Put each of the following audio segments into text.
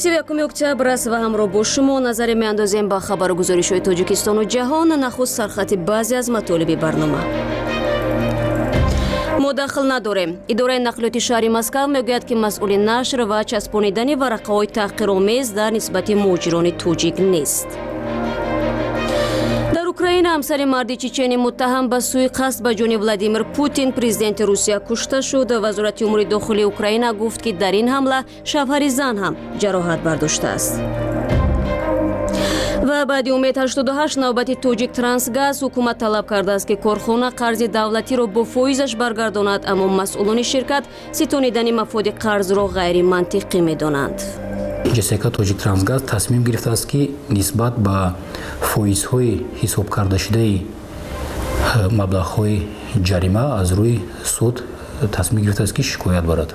31 октябр است و همراه با شما نظر میاندازیم با خبرگزاری‌های تاجیکستان و جهان. نخست سرخط بعضی از مطالب برنامه. ما داخل نداریم. اداره نقلیات شهر مسکو میگوید که مسئول نشر و چسبانیدن ورقه‌های تحقیرآمیز در نسبت مهاجران تاجیک نیست. در اوکراین همسر مردی چچنی متهم به سوءقصد به جان ولادیمیر پوتین پرزیدنت روسیه کشته شد. وزارت امور داخلی اوکراین گفت که در این حمله شوهر زن هم جراحت برداشته است. و بعد امید 88 نوبت تاجیک ترانسگاز حکومت طلب کرده است که کارخانه قرض دولتی را با فایزش برگرداند، اما مسئولان شرکت ستانیدن مفاد قرض را غیر منطقی می‌دانند. جسیکا تاجیک ترانسگاز تصمیم گرفته است که نسبت به فایزهای حساب کرده شده مبلغ‌های جریمه از روی سود تصمیم گرفته است که شکایت برد.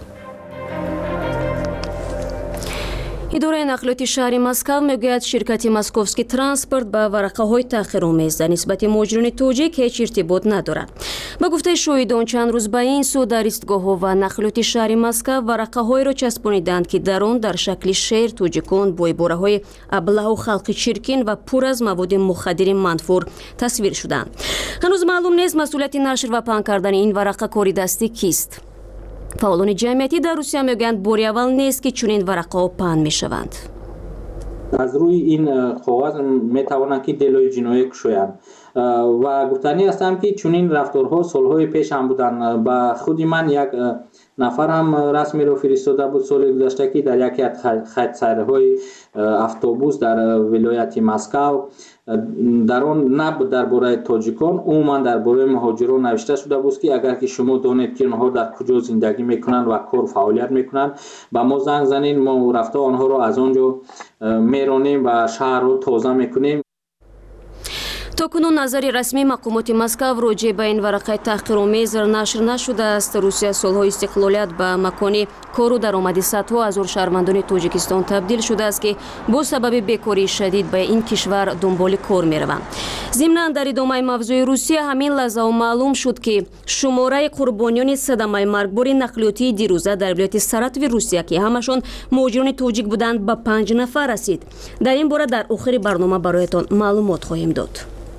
اداره نقلیات شهر مسکو میگوید شرکت مسکوفسکی ترانسپورت با ورقه‌های تحقیرآمیز در نسبت مهاجران تاجیک هیچ ارتباط ندارد. به گفته شاهدان چند روز به این سو در ایستگاه‌ها و نقلیات شهر مسکو ورقه‌هایی را چسبانیدند که در آن در شکل شعر تاجیکان با عباره‌های ابله و خلق چرکین و پر از مواد مخدر منفور تصویر شدند. هنوز معلوم نیست مسئولیت نشر و پهن کردن این ورقه کاری دستی کیست. فعالان جمعیتی در روسیه میگویند بار اول نیست که چنین ورقه‌ها پهن میشوند. از روی این کاغذ میتوانند که دلایل جنایی کشویند و گفتنی هستم که چنین رفتارها سالهای پیش هم بودن. با خود من یک نفر هم رسمی رو فرستاده بود سال گذشته که در یکی از خط سیرهای اتوبوس در ولایت مسکو در آن نبود درباره تاجیکان، عموما درباره مهاجران نوشته شده بود که اگر که شما دانید که آنها در کجا زندگی میکنند و کار فعالیت میکنند با ما زنگ زنید، ما رفته آنها را از آنجا میرانیم و شهر رو تازه میکنیم. تاکنون نظر رسمی مقامات مسکو راجع به این ورقه تحقیرآمیز نشر نشده است. روسیه سالهای استقلالیت به مکان کار و درآمد صدها هزار شهروندان تاجیکستان تبدیل شده است که با سبب بیکاری شدید به این کشور دنبال کار میروند. ضمناً در ادامه موضوع روسیه همین لحظه معلوم شد که شماره قربانیان صدمه مرگبار نقلیاتی دیروزه در ولایت ساراتوف روسیه که همشون مهاجران تاجیک بودند به 5 نفر رسید. در این باره در آخر برنامه برایتان معلومات خواهیم داد.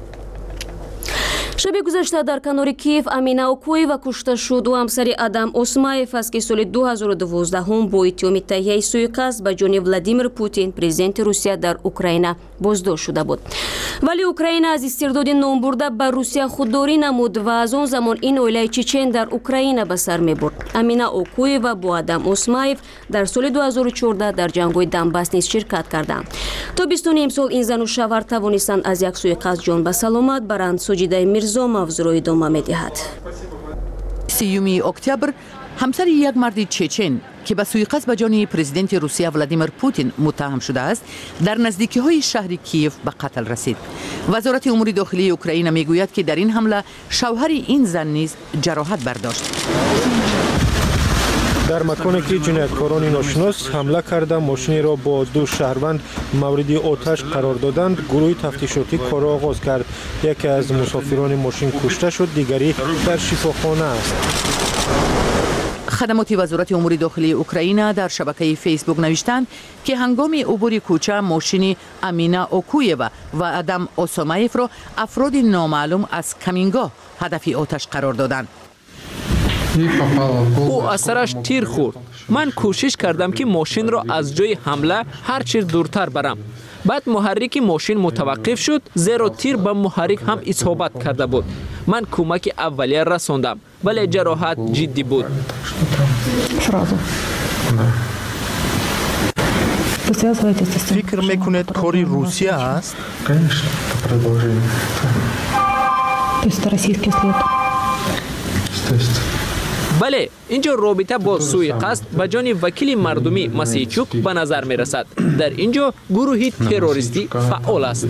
شب گذشته در کنار کیف امینا اوکویوا کشته شد و همسر آدم اوسمایف است که سال 2012 هم با اتهام تهیه سوءقصد به جان ولادیمیر پوتین پرزیدنت روسیه در اوکراین بازداشت شده بود. ولی اوکراین از استرداد نام برده به روسیه خودداری نمود و از آن زمان این اویلای چچن در اوکراین به سر میبرد. امینا اوکویوا با آدم اوسمایف در سال 2014 در جنگ‌های دنباس نیز شرکت کردند. تا 22 امسال این زن و شوهر توانستند از یک سوءقصد جان به سلامت برند. سجیده میرزا موضوع را ادامه می‌دهد. 30 اکتبر همسر یک مرد چچن که به سوءقصد به جان پرزیدنت روسیه ولادیمیر پوتین متهم شده است در نزدیکی‌های شهر کیف به قتل رسید. وزارت امور داخلی اوکراین میگوید که در این حمله شوهر این زن نیز جراحت برداشت. در مکانی که جنایتکاران ناشناس حمله کرده ماشینی را با 2 شهروند مورد آتش قرار دادند، گروه تفتیشاتی کار را آغاز کرد. یکی از مسافران ماشین کشته شد، دیگری در شفاخانه است. خدمات وزارت امور داخلی اوکراین در شبکه فیسبوک نوشتند که هنگام عبور کوچه ماشین امینا اوکویوا و آدم اوسمایف را افراد نامعلوم از کمینگاه هدف آتش قرار دادند. او از سرش تیر خورد. من کوشش کردم که ماشین را از جای حمله هر چیز دورتر برم. بعد محرک ماشین متوقف شد زیرا تیر به محرک هم اصابت کرده بود. من کمک اولیه رساندم ولی جراحت جدی بود. فکر میکنید کاری روسیه است؟ بله، اینجا رابطه با سوءقصد به جان وکیل مردمی مسیچوک به نظر می رسد. در اینجا گروهی تروریستی فعال است.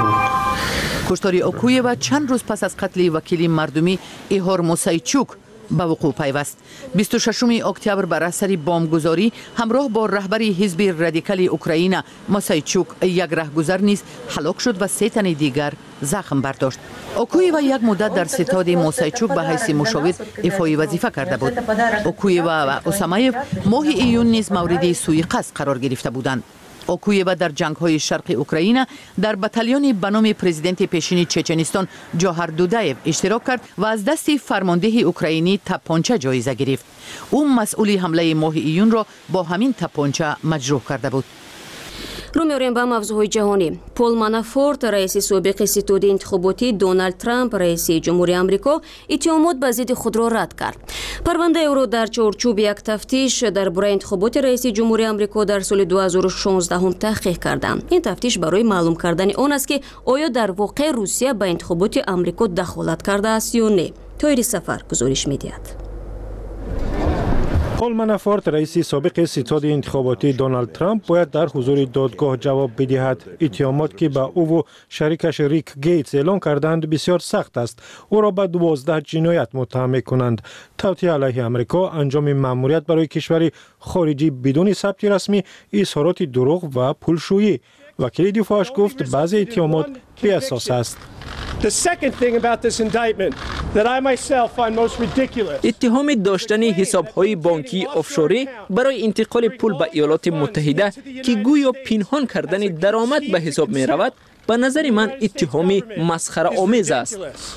کشتار اوکویوا چند روز پس از قتل وکیل مردمی ایهور موسیچوک به وقوع پیوست. 26 اکتبر بر اثر بمبگذاری همراه با رهبر حزب رادیکال اوکراین موسایچوک یک رهگذر نیز هلاک شد و 3 تن دیگر زخم برداشت. اوکویوا یک مدت در ستاد موسایچوک به حیث مشاور ایفای وظیفه کرده بود. اوکویوا و اوسامایف ماه ایون نیز مورد سوءقصد قرار گرفته بودند. اوکویوا در جنگ‌های شرق اوکراین در بتالیون به نام پرزیدنت پیشین چچنستان جوهر دودایف اشتراک کرد و از دست فرمانده اوکراینی تپانچه جایزه گرفت. او مسئول حمله ماه ایون را با همین تپانچه مجروح کرده بود. رو می‌آوریم به موضوع جهانی. پول مانافورت رئیس سابق ستاد انتخاباتی دونالد ترامپ رئیس جمهوری آمریکا اتهامات به ضد خود را رد کرد. پرونده او را در چارچوب یک تفتیش درباره انتخابات رئیس جمهوری آمریکا در سال 2016 هم تحقیق کردند. این تفتیش برای معلوم کردن آن است که آیا در واقع روسیه به انتخابات آمریکا دخالت کرده است یا نه. طاهر سفر گزارش می‌دهد. پول مانافورت رئیس سابق ستاد انتخاباتی دونالد ترامپ باید در حضور دادگاه جواب بدهد. اتهامات که به او و شریکش ریک گیتس اعلان کردند بسیار سخت است. او را به 12 جنایت متهم می‌کنند. توطئه علیه آمریکا، انجام مأموریت برای کشور خارجی بدون ثبت رسمی، اظهارات دروغ و پولشویی. وکیل دفاعش گفت بعضی اتهامات بی‌اساس است. اتهام داشتن حساب‌های بانکی آفشوری برای انتقال پول به ایالات متحده که گویا پنهان کردن درآمد به حساب می رود، به نظر من اتهام مسخره آمیز است.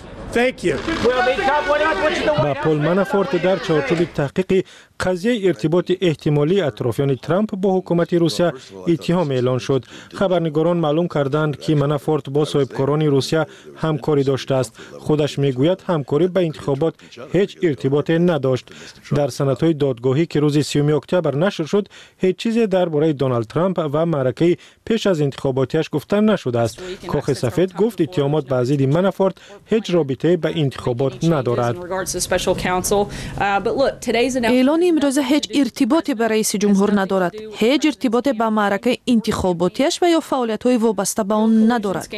با پول مانافورت در چارچوب تحقیق قضیه ارتباط احتمالی اطرافیان ترامپ با حکومت روسیه اتهام اعلان شد. خبرنگاران معلوم کردند که مانافورت با صاحبکاران روسیه همکاری داشته است. خودش میگوید همکاری به انتخابات هیچ ارتباطی نداشت. در سندهای دادگاهی که روز 30 اکتبر نشر شد، هیچ چیزی درباره دونالد ترامپ و معرکه پیش از انتخاباتیش گفته نشده است. کاخ سفید گفت اتهامات به ضد مانافورت هیچ رابطه به انتخابات ندارد. اعلان امروز هیچ ارتباطی به رئیس جمهور ندارد. هیچ ارتباطی به معرکه انتخاباتیش و یا فعالیت‌های وابسته به آن ندارد.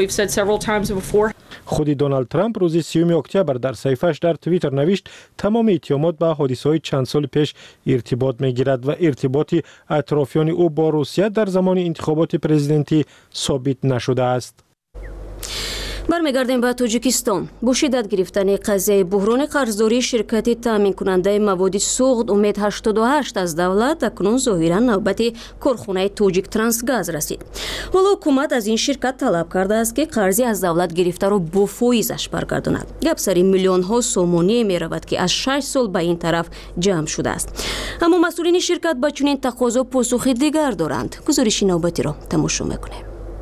خود دونالد ترامپ روز 30 اکتبر در صفحه‌اش در توییتر نوشت تمام اتهامات به حادثه‌های چند سال پیش ارتباط می‌گیرد و ارتباط اطرافیان او با روسیه در زمان انتخابات پرزیدنتی ثابت نشده است. برمیگردیم به تاجیکستان. با شدت گرفتن قضیه بحران قرضداری شرکت تامین کننده مواد سوخت امید 88 از دولت، اکنون ظاهرا نوبت کارخانه تاجیک ترانسگاز رسید. حالا حکومت از این شرکت طلب کرده است که قرضی از دولت گرفته را با فایزش برگرداند. گپ سر میلیون ها سومانی می رود که از 6 سال به این طرف جمع شده است. اما مسئولین شرکت با چنین تقاضا پاسخ دیگر دارند. گزارش نوبتی را تماشا میکنیم.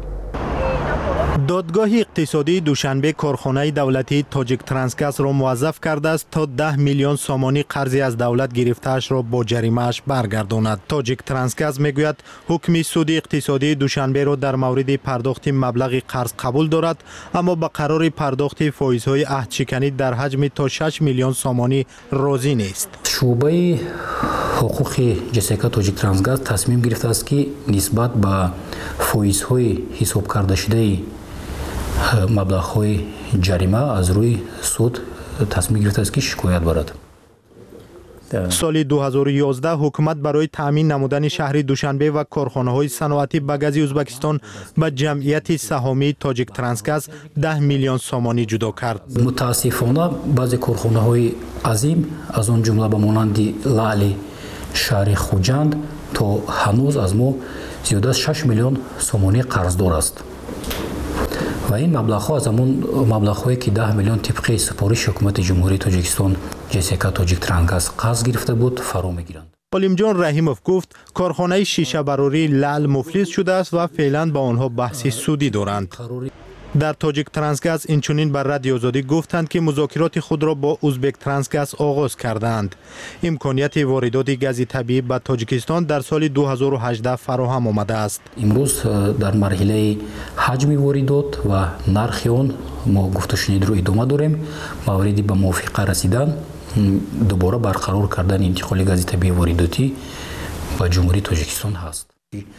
دادگاه اقتصادی دوشنبه کارخانه دولتی تاجیک ترانسگاز را موظف کرده است تا 10 میلیون سومانی قرضی از دولت گرفته‌اش را با جریمه‌اش برگرداند. تاجیک ترانسگاز میگوید حکم سود اقتصادی دوشنبه را در مورد پرداخت مبلغ قرض قبول دارد، اما به قرار پرداخت فایزهای عهدشکنی در حجم تا 6 میلیون سومانی راضی نیست. شعبه حقوق جسیکا تاجیک ترانسگاز تصمیم گرفته است که نسبت به فایزهای حساب کرده شده مبلغ‌های جریمه از روی سود تصمیم گرفته است که شکایت برد. سال 2011 حکومت برای تامین نمودن شهر دوشنبه و کارخانه‌های صنعتی به گاز ازبکستان به جمعیت سهامی تاجیک ترانسگاز 10 میلیون سومانی جدا کرد. متاسفانه بعضی کارخانه‌های عظیم از آن جمله به مانند لالی شهر خوجند تا هنوز از ما زیاده از 6 میلیون سومانی قرضدار است. و این مبلغ‌ها از همون مبلغ‌هایی که 10 میلیون طبق سپارش حکومت جمهوری تاجیکستان جسیکا تاجیک ترانسگاز قرض گرفته بود فرا می‌گیرند. علیمجان رحیموف گفت کارخانه شیشه براری لعل مفلس شده است و فعلا با آنها بحث سودی دارند. در تاجیک ترانسگاز اینچنین بر رادیو آزادی گفتند که مذاکرات خود را با ازبک ترانسگاز آغاز کردند. امکانیت واردات گاز طبیعی به تاجیکستان در سال 2018 فراهم آمده است. امروز در مرحله حجم واردات و نرخ آن ما گفته شنید رو ادامه داریم. موردی به موافقه رسیدن دوباره برقرار کردن انتقال گاز طبیعی وارداتی به جمهوری تاجیکستان هست.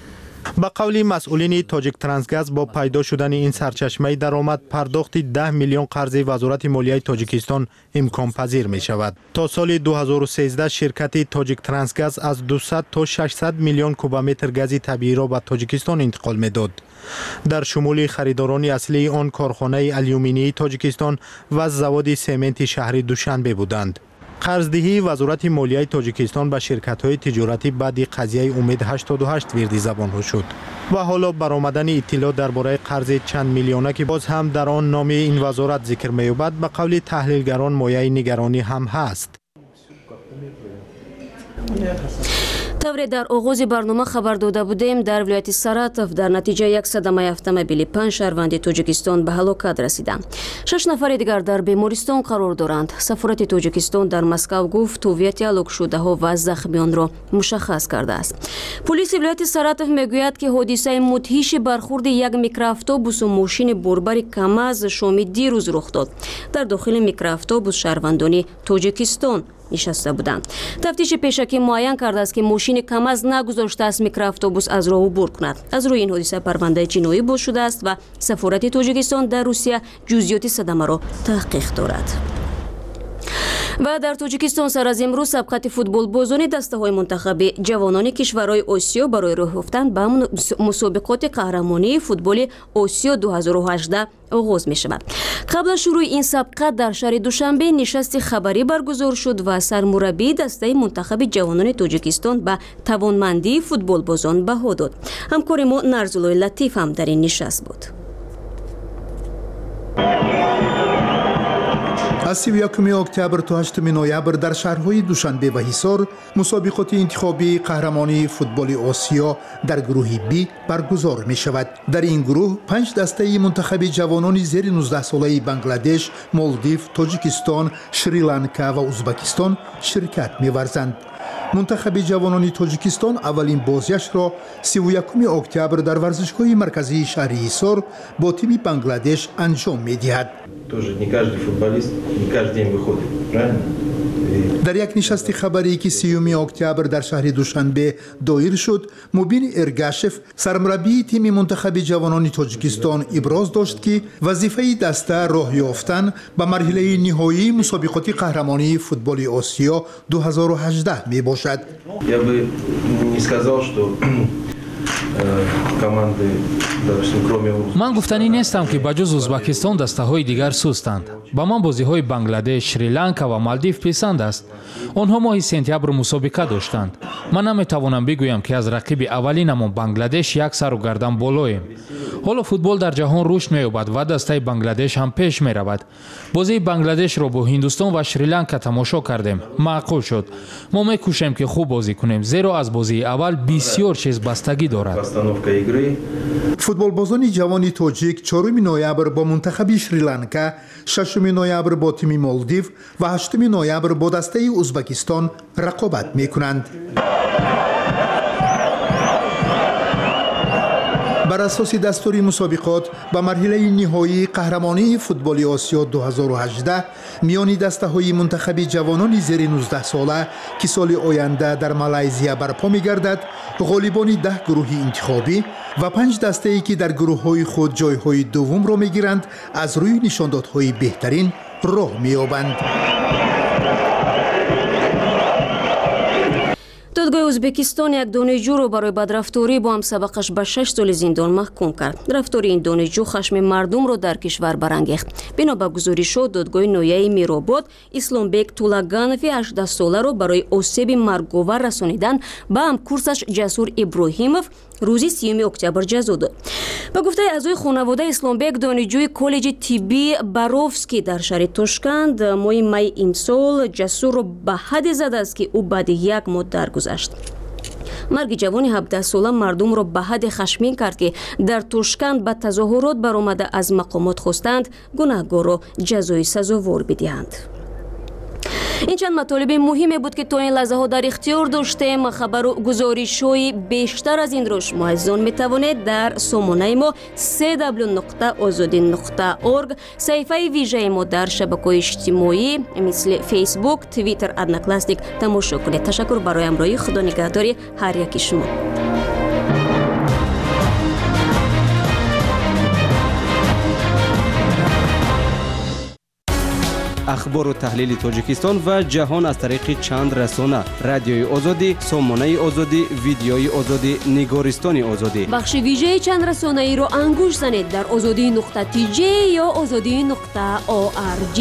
با قول مسئولین تاجیک ترانسگاز با پیدا شدن این سرچشمه درآمد پرداخت 10 میلیون قرض وزارت مالیه تاجیکستان امکان پذیر می شود. تا سال 2013 شرکت تاجیک ترانسگاز از 200 تا 600 میلیون کوبمتر گاز طبیعی را به تاجیکستان انتقال می داد. در شمول خریداران اصلی آن کارخانه آلومینی تاجیکستان و زواد سمنت شهر دوشنبه بودند. قرضدهی وزارت مالیه تاجیکستان به شرکت‌های تجارتی بعد قضیه امید 88 وردی زبان شد و حالا برآمدن اطلاع درباره قرض چند میلیونه که باز هم در آن نام این وزارت ذکر می‌یابد به قول تحلیلگران مایه نگرانی هم هست. طوری در آغاز برنامه خبر داده بودیم در ولایت ساراتوف در نتیجه یک صدمه اتومبیلی 5 شهروند تاجیکستان به هلاکت رسیدند. 6 نفر دیگر در بیمارستان قرار دارند. سفارت تاجیکستان در مسکو گفت هویت هلاک شده‌ها و زخمیان را مشخص کرده است. پلیس ولایت ساراتوف میگوید که حادثه مدهش برخورد یک میکرواتوبوس و ماشین بربر کاماز شام دیروز رخ داد. در داخل میکرواتوبوس شهروندان تاجیکستان نشسته بودند. تفتیش پیشکی معین کرده است که ماشین کاماز نگذاشته است میکرواتوبوس از راه عبور کند. از روی این حادثه پرونده جنایی باز شده است و سفارت تاجیکستان در روسیه جزئیات صدمه را تحقیق دارد. و در تاجیکستان سر از امروز سبقت فوتبال بازان دسته‌های منتخب جوانان کشورهای آسیا برای راه یافتن به مسابقات قهرمانی فوتبال آسیا 2018 آغاز می شود. قبل از شروع این سبقت در شهر دوشنبه نشست خبری برگزار شد و سرمربی دسته منتخب جوانان تاجیکستان به توانمندی فوتبال بازان بها داد. همکار ما نرزولای لطیف هم در این نشست بود. از 31 اکتبر تا 8 نوامبر در شهرهای دوشنبه و حصار مسابقات انتخابی قهرمانی فوتبال آسیا در گروه بی برگزار می شود. در این گروه 5 دسته منتخب جوانان زیر 19 ساله بنگلادش، مالدیو، تاجیکستان، شریلانکا و ازبکستان شرکت می ورزند. منتخب جوانان تاجیکستان اولین بازیش را 31 اکتبر در ورزشگاه مرکزی شهر حصار با تیم بنگلادش انجام می دهد. در یک نشست خبری که 30 اکتبر در شهر دوشنبه دایر شد، مبین ارگاشف سرمربی تیم منتخب جوانان تاجیکستان ابراز داشت که وظیفه دسته راه یافتن به مرحله نهایی مسابقات قهرمانی فوتبال آسیا 2018 می باشد. Я бы не сказал, что команды, допустим, кроме من گفتنی نیستم که بجز ازبکستان دسته‌های دیگر سستند. با من بازی‌های بنگلادش، شریلانکا و مالدیو پسند است. آنها ماه سپتامبر مسابقه داشتند. من نمی‌توانم بگویم که از رقیب اولینمان بنگلادش یک سر و گردن بالاییم. حالا فوتبال در جهان رشد می‌یابد و دسته بنگلادش هم پیش می‌رود. بازی بنگلادش را با هندوستان و شریلانکا تماشا کردیم. معقول شد. ما می‌کوشیم که خوب بازی کنیم زیرا از بازی اول بسیار چیز بستگی دارد. فوتبال بازان جوان تاجیک 4 نوامبر با منتخب شریلانکا، 6 نوامبر با تیم مالدیو و 8 نوامبر با دسته ازبکستان رقابت می‌کنند. بر اساس دستور مسابقات به مرحله نهایی قهرمانی فوتبال آسیا 2018 میان دسته‌های منتخب جوانان زیر 19 ساله که سال آینده در مالزیا برپا می‌گردد، غالبان 10 گروه انتخابی و 5 دسته‌ای که در گروه‌های خود جای‌های دوم را می‌گیرند از روی نشاندادهای بهترین راه می‌یابند. دادگاه ازبکستان یک دانشجو را برای بدرفتاری با همسبقش به 6 سال زندان محکوم کرد. رفتاری این دانشجو خشم مردم را در کشور برانگیخت. بنا به گزارش دادگاه نویه میرآباد، اسلامبек Тулаганови 18 ساله را برای آسیب مرگ‌آور رسانیدن به همکورسش جسور ابراهیمов روز 30 اکتبر جزا داد. به گفته اعضای خانواده، اسلامبek دانشجوی کالج طبی باروفسکی در شهر تاشکند ماه می امسال جسور را به حد زده است که او بعد یک ماه درگذشت. مرگ جوان 17 ساله مردم را به حد خشمگین کرد که در تاشکند به تظاهرات برآمده از مقامات خواستند گناهکار را جزای سزاوار بدهند. این چند مطالب مهمی بود که تا این لحظه ها در اختیار داشتیم. خبر و گزارش های بیشتر از این را شما عزیزان می توانید در سامانه ما www.azadi.org، صفحه ویژه ما در شبکه‌های اجتماعی مثل فیسبوک، توییتر، ادناکلاستیک تماشا کنید. تشکر برای همراهی. خدا نگهدار هر یک شما. اخبار و تحلیل تاجیکستان و جهان از طریق چند رسانه: رادیوی آزادی، سامانه آزادی، ویدیوی آزادی، نگارستان آزادی. بخش ویژه چند رسانه‌ای رو انگوش زنید در azadi.tj یا azadi.org.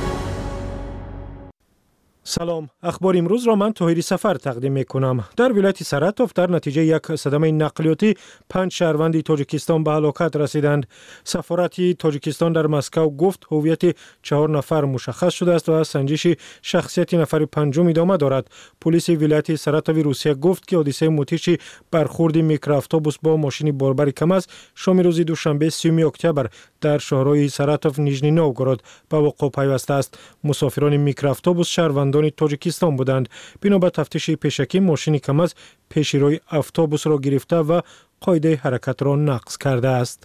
سلام، اخبار امروز را من طاهری سفر تقدیم می کنم. در ولایت سراتوف در نتیجه یک صدمه نقلیاتی 5 شهروند تاجیکستان به هلاکت رسیدند. سفارت تاجیکستان در مسکو گفت هویت 4 نفر مشخص شده است و سنجش شخصیت نفر پنجم ادامه دارد. پلیس ولایت سراتوف روسیه گفت که حادثه موتیش برخورد میکرواتوبوس با ماشین باربر کماز شام روز دوشنبه 30 اکتبر در شهرهای سراتوف، نیژنی نوگورود به وقوع پیوسته است. مسافران میکرواتوبوس شهروندان تاجیکستان بودند. بنا به تفتیش پیشکی ماشین کماز پیش روی اتوبوس را گرفته و قاعده حرکت را نقض کرده است.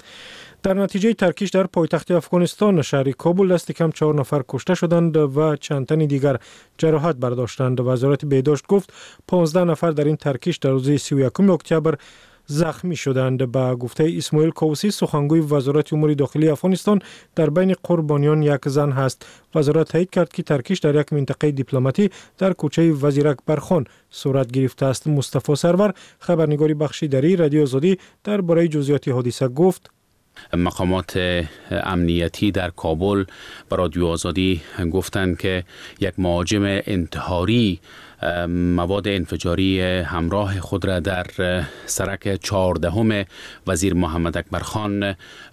در نتیجه ترکیش در پایتخت افغانستان شهر کابل دست کم 4 نفر کشته شدند و چند تن دیگر جراحت برداشتند. وزارت بهداشت گفت 15 نفر در این ترکیش در روز 31 اکتبر زخمی شدند. با گفته اسماعیل کاوسی سخنگوی وزارت امور داخلی افغانستان در بین قربانیان یک زن هست. وزارت تایید کرد که ترکیش در یک منطقه دیپلماتی در کوچه وزیر اکبرخان صورت گرفته است. مصطفی سرور خبرنگار بخش دری رادیو آزادی درباره جزئیات حادثه گفت: مقامات امنیتی در کابل به رادیو آزادی گفتند که یک مهاجم انتحاری مواد انفجاری همراه خود را در سرک 14 وزیر محمد اکبرخان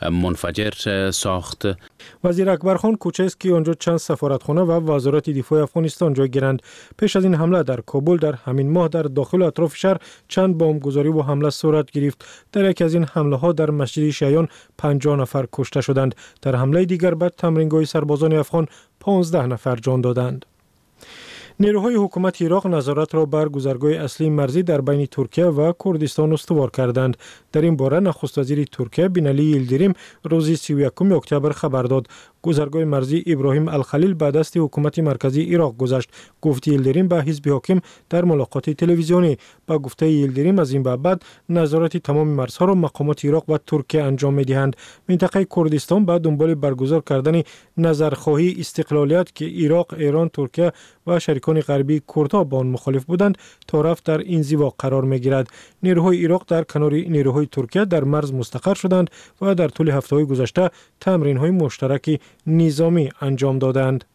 منفجر ساخت. وزیر اکبرخان کوچه است که آنجا چند سفارتخانه و وزارت دفاع افغانستان جای گیرند. پیش از این حمله در کابل در همین ماه در داخل و اطراف شهر چند بمبگذاری و حمله صورت گرفت. در یکی از این حمله ها در مسجد شیعیان 50 نفر کشته شدند. در حمله دیگر به تمرینگاه سربازان افغان 15 نفر جان دادند. نیروهای حکومت عراق نظارت را بر گذرگاه اصلی مرزی در بین ترکیه و کردستان استوار کردند. در این باره نخست وزیر ترکیه بینالی یلدریم روز 31 اکتبر خبر داد. گذرگاه مرزی ابراهیم الخلیل به دست حکومت مرکزی عراق گذشت. گفت یلدریم به حزب حاکم در ملاقات تلویزیونی. با گفته یلدریم از این بعد نظارت تمام مرزها را مقامات عراق و ترکیه انجام می‌دهند. منطقه کردستان به دنبال برگزار کردن نظرخواهی استقلالیت که عراق، ایران، ترکیه و شریکان غربی کردها با آن مخالف بودند تا رفت در انزوا قرار می‌گیرد. نیروهای عراق در کنار نیروهای ترکیه در مرز مستقر شدند و در طول هفته‌های گذشته تمرین‌های مشترک نظامی انجام دادند.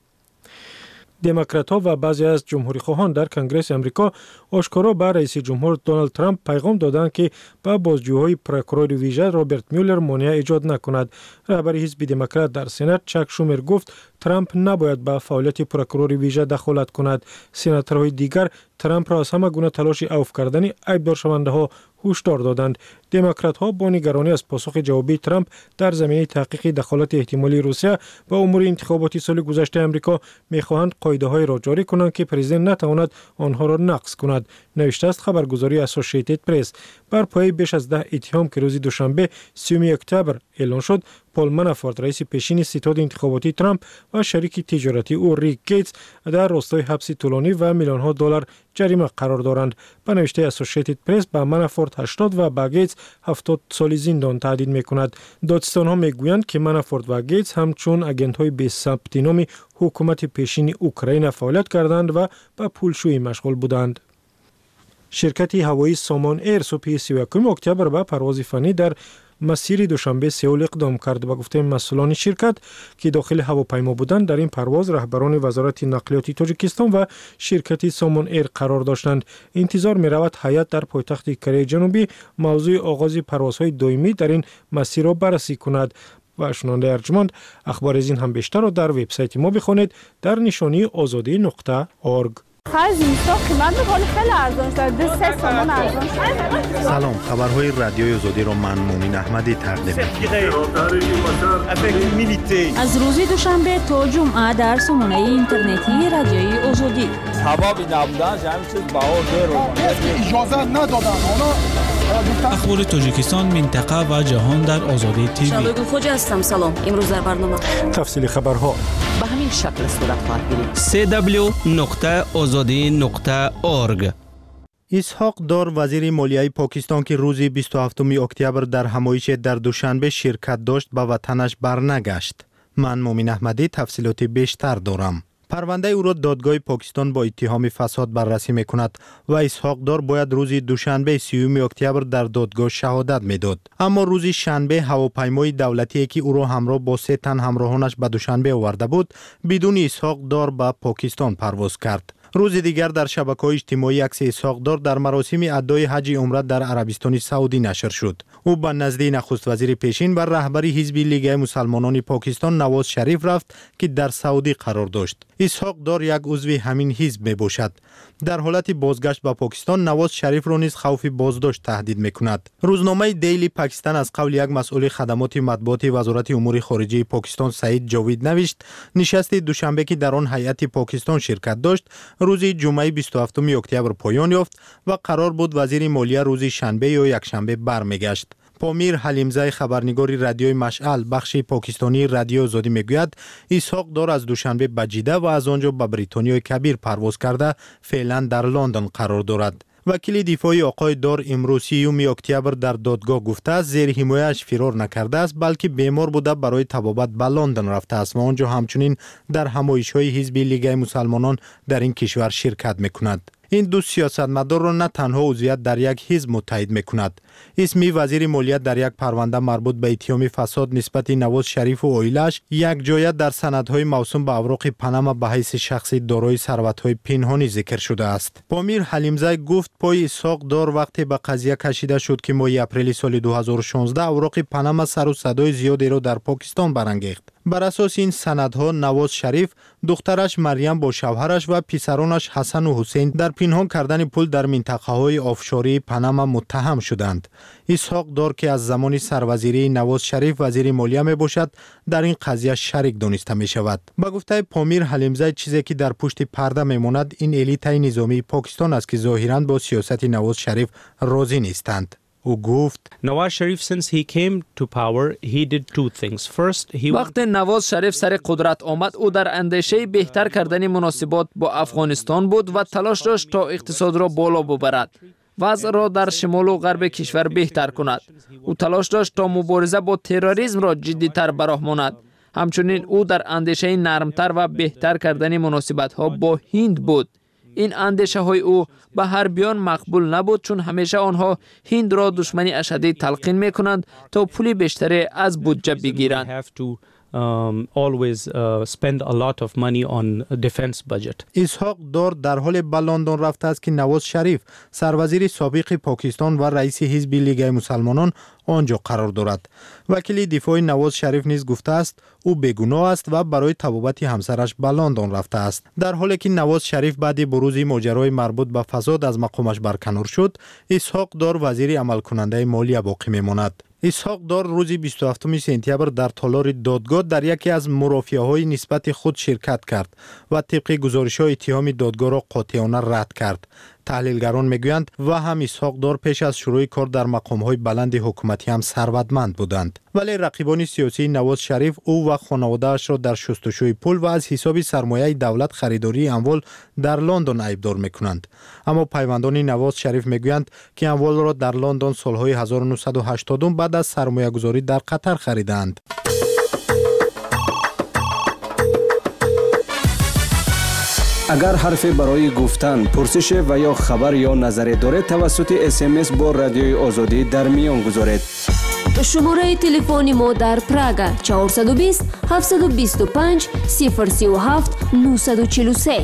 دموکرات‌ها و بعضی از جمهوری‌خواهان در کنگره آمریکا آشکارا به رئیس جمهور دونالد ترامپ پیغام دادند که با بازجویی پروکورور ویژه رابرت میولر مانع ایجاد نکند. رهبر حزب دموکرات در سنا چک شومر گفت ترامپ نباید به فعالیت پروکورور ویژه دخالت کند. سناتورهای دیگر ترامپ را از همه گونه تلاش عفو کردن عیبدار شونده‌ها هشدار دادند. دموکرات‌ها با نگرانی از پاسخ جوابی ترامپ در زمینه تحقیق دخالت احتمالی روسیه به امور انتخاباتی سال گذشته آمریکا می‌خواهند قاعده‌های را جاری کنند که پرزیدنت نتواند آنها را نقض کند. نوشته است خبرگزاری اسوسییتد پرس. بر پایه بیش از 10 اتهام که روز دوشنبه 30 اکتبر اعلان شد، پول منافورت رئیس پیشین ستاد انتخاباتی ترامپ و شریک تجارتی او ریک گیتس در راستای حبس طولانی و میلیون‌ها دلار جریمه قرار دارند. به نوشته اسوسییتد پرس به منافورت 80 و به گیتس 70 سال زندان تهدید می‌کند. دادستان‌ها می‌گویند که منافورت و گیتس همچون آگنت‌های به ثبت نام حکومت پیشین اوکراین فعالیت کردند و به پولشویی مشغول بودند. شرکت هوایی سامان ایر صبح 31 اکتبر به پرواز فنی در مسیر دوشنبه سئول اقدام کرد. با گفته مسئولان شرکت که داخل هواپیما بودند، در این پرواز رهبران وزارت نقلیات تاجیکستان و شرکت سامان ایر قرار داشتند. انتظار می رود هیئت در پایتخت کره جنوبی موضوع آغاز پروازهای دائمی در این مسیر را بررسی کند. و شنونده ارجمند، اخبار از این هم بیشتر را در وبسایت ما بخوانید در نشانی azadi.org. سلام، خبرهای رادیوی آزادی را من مومن احمدی تقدیم از روز دوشنبه تا جمعه در سامانه اینترنتی رادیوی آزادی. حبابی نبودن همین چیز اجازه ندادن. اخبار تاجیکستان، منطقه و جهان در آزادی تیوی. شادو خوجا هستم. سلام. امروز در برنامه تفصیل خبرها به همین شکل صورت خواهد گرفت. www.azadi.org. اسحاق دار وزیر مالیه پاکستان که روز 27 اکتبر در همایش در دوشنبه شرکت داشت به وطنش برنگشت. من مومن احمدی تفصیلات بیشتر دارم. پرونده او را دادگاه پاکستان با اتهام فساد بررسی میکند و اسحاق دار باید روز دوشنبه 30 اکتبر در دادگاه شهادت میداد. اما روز شنبه هواپیمای دولتی که او را همراه با 3 تن همراهانش به دوشنبه آورده بود بدون اسحاق دار به پاکستان پرواز کرد. روز دیگر در شبکه‌های اجتماعی عکس اسحاق دار در مراسم ادای حج عمره در عربستان سعودی نشر شد. او به نزد نخست وزیر پیشین و رهبری حزب لیگ مسلمانان پاکستان نواز شریف رفت که در سعودی قرار داشت. اسحاق دار یک عضو همین حزب می باشد. در حالت بازگشت به پاکستان نواز شریف را نیز خوف بازداشت تهدید می‌کند. روزنامه دیلی پاکستان از قول یک مسئول خدمات مطبوعاتی وزارت امور خارجه پاکستان سعید جاوید نوشت نشست دوشنبه که در آن هیئت پاکستان شرکت داشت روز جمعه 27 اکتبر پایان یافت و قرار بود وزیر مالیه روز شنبه یا یکشنبه برمیگشت. پامیر حلیمزای خبرنگار رادیوی مشعل بخش پاکستانی رادیو آزادی میگوید اسحاق دار از دوشنبه به جده و از آنجا به بریتانیای کبیر پرواز کرده فعلا در لندن قرار دارد. وکیل دفاعی آقای دار امروز 30 اکتبر در دادگاه گفته است زیر حمایتش فرار نکرده است بلکه بیمار بوده برای طبابت به لندن رفته است و آنجا همچنین در همایش‌های حزب لیگ مسلمانان در این کشور شرکت می‌کند. این دو سیاستمدار را نه تنها عضویت در یک حزب متحد می‌کند. اسم وزیر مالیه در یک پرونده مربوط به اتهام فساد نسبت نواز شریف و عائله‌اش یک جایت در سندهای موسوم به اوراق پاناما به حیث شخصی دارای ثروت‌های پنهانی ذکر شده است. پامیر حلیمزای گفت پای اسحاق دار وقتی به قضیه کشیده شد که ماه اپریل سال 2016 اوراق پاناما سر و صدای زیادی را در پاکستان برانگیخت. بر اساس این سندها نواز شریف، دخترش مریم با شوهرش و پسرانش حسن و حسین در پنهان کردن پول در منطقه‌های آفشوری پاناما متهم شدند. اسحاق دار که از زمان سروزیری نواز شریف وزیر مالیه می باشد در این قضیه شریک دانسته می شود. با گفته پامیر حلیمزای چیزی که در پشت پرده می ماند این الیتای نظامی پاکستان است که ظاهراً با سیاست نواز شریف راضی نیستند. او گفت Nawaz Sharif since he came to power he did two things. First وقتی نواز شریف سر قدرت آمد او در اندیشه بهتر کردن مناسبات با افغانستان بود و تلاش داشت تا اقتصاد را بالا ببرد. وضع را در شمال و غرب کشور بهتر کند. او تلاش داشت تا مبارزه با تروریسم را جدی‌تر برآورد. همچنین او در اندیشه نرمتر و بهتر کردن مناسبات ها با هند بود. این اندیشه های او به هر بیان مقبول نبود چون همیشه آنها هند را دشمنی اشدی تلقین می کنند تا پول بیشتری از بودجه بگیرند. always spend a lot of money on defense budget. اسحاق دار در حال به لندن رفته است که نواز شریف سروزیر سابق پاکستان و رئیس حزب لیگ مسلمانان آنجا قرار دارد. وکیل دفاع نواز شریف نیز گفته است او بیگناه است و برای طبابت همسرش به لندن رفته است. در حالی که نواز شریف بعد بروز ماجرای مربوط به فساد از مقامش برکنار شد، اسحاق دار وزیر عمل کننده مالیه باقی میماند. اسحاق دار روز 27 سپتامبر در تالار دادگاه در یکی از مرافعه‌های نسبت خود شرکت کرد و طبق گزارش‌های اتهام دادگاه را قاطعانه رد کرد. تحلیلگران میگویند و هم اسحاق دار پیش از شروع کار در مقام‌های بلند حکومتی هم ثروتمند بودند، ولی رقیبان سیاسی نواز شریف او و خانواده‌اش را در شستشوی پول و از حساب سرمایه دولت خریداری اموال در لندن عیبدار میکنند. اما پیوندان نواز شریف میگویند که اموال را در لندن سالهای 1980 بعد از سرمایه‌گذاری در قطر خریدند. اگر حرفی برای گفتن، پرسش و یا خبر یا نظری دارید توسط SMS با رادیوی آزادی در میان گذارید. شماره تلفنی ما در پراگ 420 725 037 943.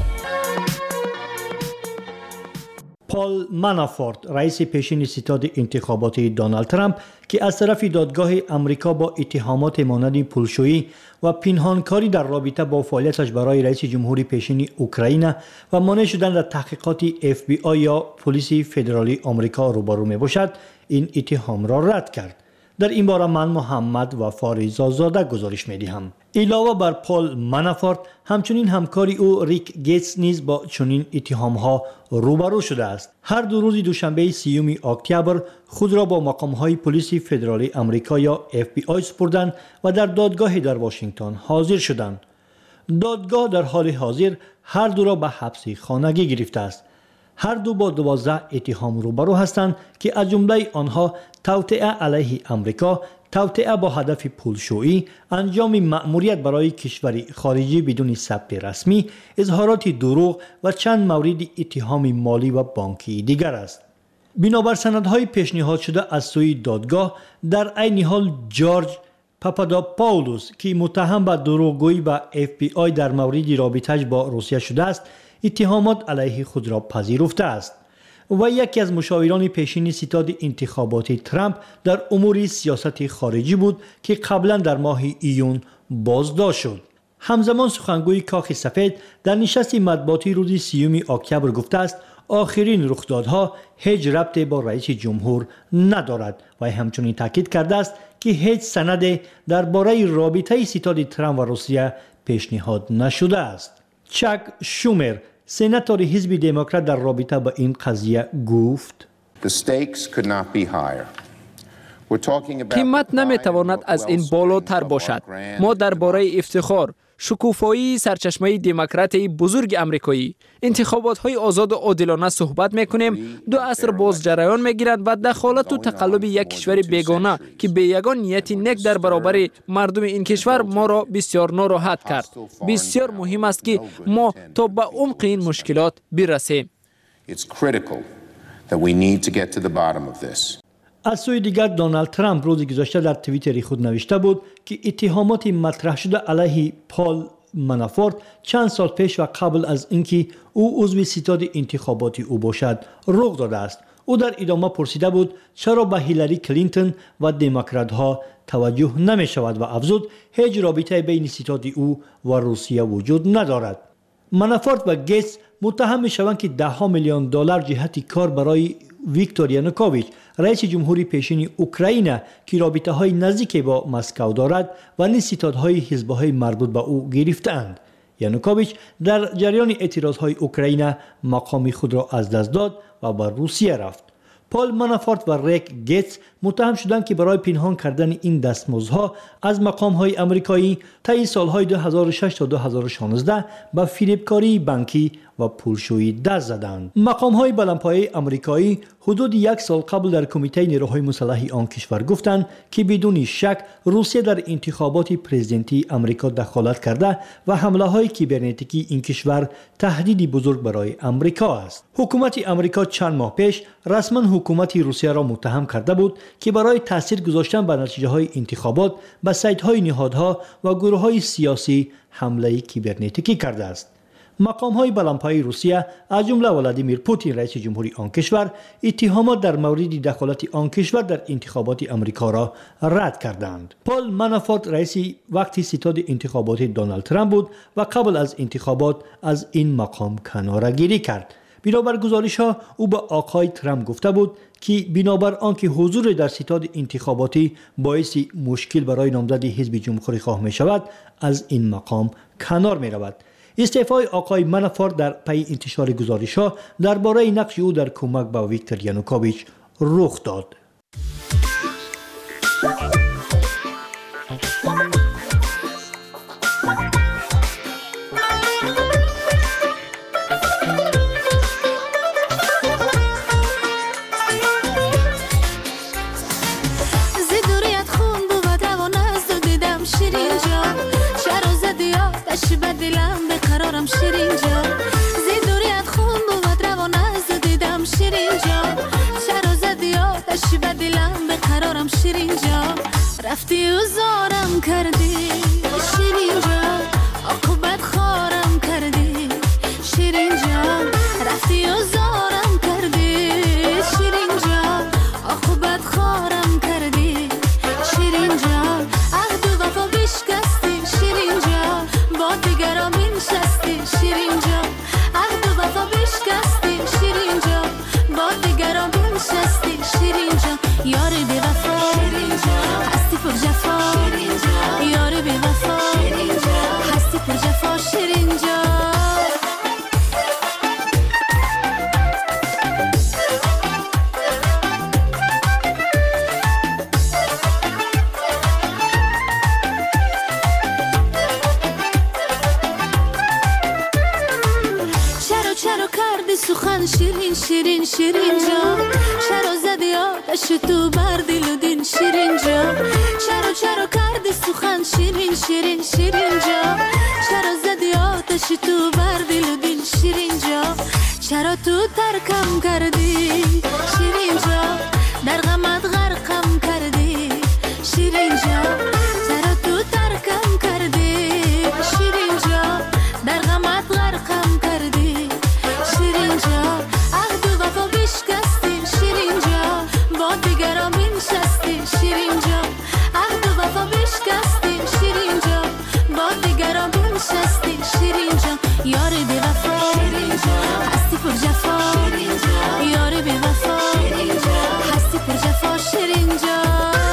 پال منافورت رئیس پیشین ستاد انتخاباتی دونالد ترامپ که از طرف دادگاه امریکا با اتهامات مانند پولشویی و پنهانکاری در رابطه با فعالیتش برای رئیس جمهوری پیشین اوکراین و مانع شدن در تحقیقات FBI یا پلیس فدرالی آمریکا روبرو می باشد، این اتهام را رد کرد. در این باره من محمد و فاریزا زاده گزارش می دهم. علاوه بر پال منافورت، همچنین همکاری او ریک گیتس نیز با چنین اتهام‌ها روبرو شده است. هر دو روز دوشنبه 30 اکتبر خود را با مقام‌های پلیس فدرالی آمریکا یا FBI سپردند و در دادگاهی در واشنگتن حاضر شدند. دادگاه در حال حاضر هر دو را به حبس خانگی گرفته است. هر دو با 12 اتهام روبرو هستند که از جمله آنها توطئه علیه آمریکا، توطئه با هدف پولشویی، انجام مأموریت برای کشوری خارجی بدون ثبت رسمی، اظهارات دروغ و چند مورد اتهام مالی و بانکی دیگر است. بنابر سندهای پیشنهاد شده از سوی دادگاه، در عین حال جورج پاپادوپولوس که متهم به دروغگویی به FBI در مورد رابطه‌اش با روسیه شده است، اتهامات علیه خود را پذیرفته است و یکی از مشاوران پیشین ستاد انتخاباتی ترامپ در امور سیاست خارجی بود که قبلا در ماه ایون بازداشت شد. همزمان سخنگوی کاخ سفید در نشست مطبوعاتی روز 30 اکتبر گفته است آخرین رخدادها هیچ ربطی با رئیس جمهور ندارد و همچنین تاکید کرده است که هیچ سند درباره رابطه ستاد ترامپ و روسیه پیشنهاد نشده است. چاک شومر، سناتور حزب دموکرات، در رابطه با این قضیه گفت: قیمت نمیتواند از این بالاتر باشد. ما درباره افتخار، شکوفایی سرچشمه دموکراتی بزرگ امریکایی، انتخابات های آزاد و عادلانه صحبت میکنیم. 2 عصر باز جریان میگیرد و دخالت و تقلب یک کشور بیگانه که به یگان نیتی نک در برابر مردم این کشور ما را بسیار ناراحت کرد. بسیار مهم است که ما تا به عمق این مشکلات برسیم. از سوی دیگر دونالد ترامپ روز گذشته در توییتر خود نوشته بود که اتهامات مطرح شده علیه پال منافورت چند سال پیش و قبل از اینکه او عضو ستاد انتخاباتی او باشد رخ داده است. او در ادامه پرسیده بود چرا به هیلاری کلینتون و دموکرات ها توجه نمی شود و افزود هیچ رابطه بین ستاد او و روسیه وجود ندارد. منافورت و گیتس متهم می شوند که $10 میلیون جهت کار برای ویکتور یانوکوویچ، رئیس جمهوری پیشین اوکراین که رابطه های نزدیکی با مسکو دارد و نیز ستادهای حزب‌های مربوط به او گرفتند. یانوکوویچ در جریان اعتراضهای اوکراین مقام خود را از دست داد و به روسیه رفت. پال منافورت و ریک گیتس متهم شدند که برای پنهان کردن این دستمزدها از مقام‌های آمریکایی طی سال‌های 2006 تا 2016 به فریبکاری بانکی و پولشویی دست زدند. مقام‌های بلندپایه آمریکایی حدود 1 سال قبل در کمیته نیروهای مسلح آن کشور گفتند که بدون شک روسیه در انتخابات پرزیدنتی آمریکا دخالت کرده و حمله‌های کیبرنتیکی این کشور تهدیدی بزرگ برای آمریکا است. حکومت آمریکا چند ماه پیش رسما حکومت روسیه را متهم کرده بود که برای تاثیر گذاشتن بر نتیجه‌های انتخابات به سایت‌های نهادها و گروه‌های سیاسی حمله کیبرنتیکی کرده است. مقام‌های بلندپایه روسیه از جمله ولادیمیر پوتین رئیس جمهوری آن کشور اتهامات در مورد دخالت آن کشور در انتخابات آمریکا را رد کردند. پال منافورت رئیس وقتی ستاد انتخاباتی دونالد ترامپ بود و قبل از انتخابات از این مقام کناره‌گیری کرد. بنابر گزارش‌ها او به آقای ترامپ گفته بود که بنابر آنکه حضور در ستاد انتخاباتی باعث مشکل برای نامزد حزب جمهوری خواه می شود از این مقام کنار می رود. استعفای آقای منافورت در پی انتشار گزارش‌ها درباره نقش او در کمک به ویکتور یانوکوویچ رخ داد. دلم به قرارم شیرین جا زی دوریت خون بود روان از دیدم شیرین جا چرا زدی آتش به دلم به قرارم شیرین جا رفتی و زارم کردی شیرین جا عاقبت خارم کردی شیرین جا رفتی و زارم کردی شیرین جا عاقبت خارم کردی شیرین جا عهد و وفا بشکستی شیرین جا با دیگران بنشستی شیرین جا عهد و وفا بشکستی شیرین جا با دیگران بنشستی شیرین جا یار بی وفا هستی پر جفا یار بی وفا سخن شیرین شیرین شیرین جا چرا زدی آتش تو بر دل و دین شیرین جا چرا کردی سخن شیرین شیرین شیرین جا چرا زدی آتش تو بر دل و دین شیرین جا چرا تو ترکم کردی شیرین جا در غمت غرقم کردی شیرین جا چرا تو ترکم کردی شیرین جا در غمت غرقم کردی شیرین جا عهد و وفا بشکستی شیرین جا با دیگران بنشستی شیرین جا عهد و وفا بشکستی شیرین جا با دیگران بنشستی شیرین جا یاری بی وفا هستی پر جفا یاری بی وفا هستی پر جفا شیرین جا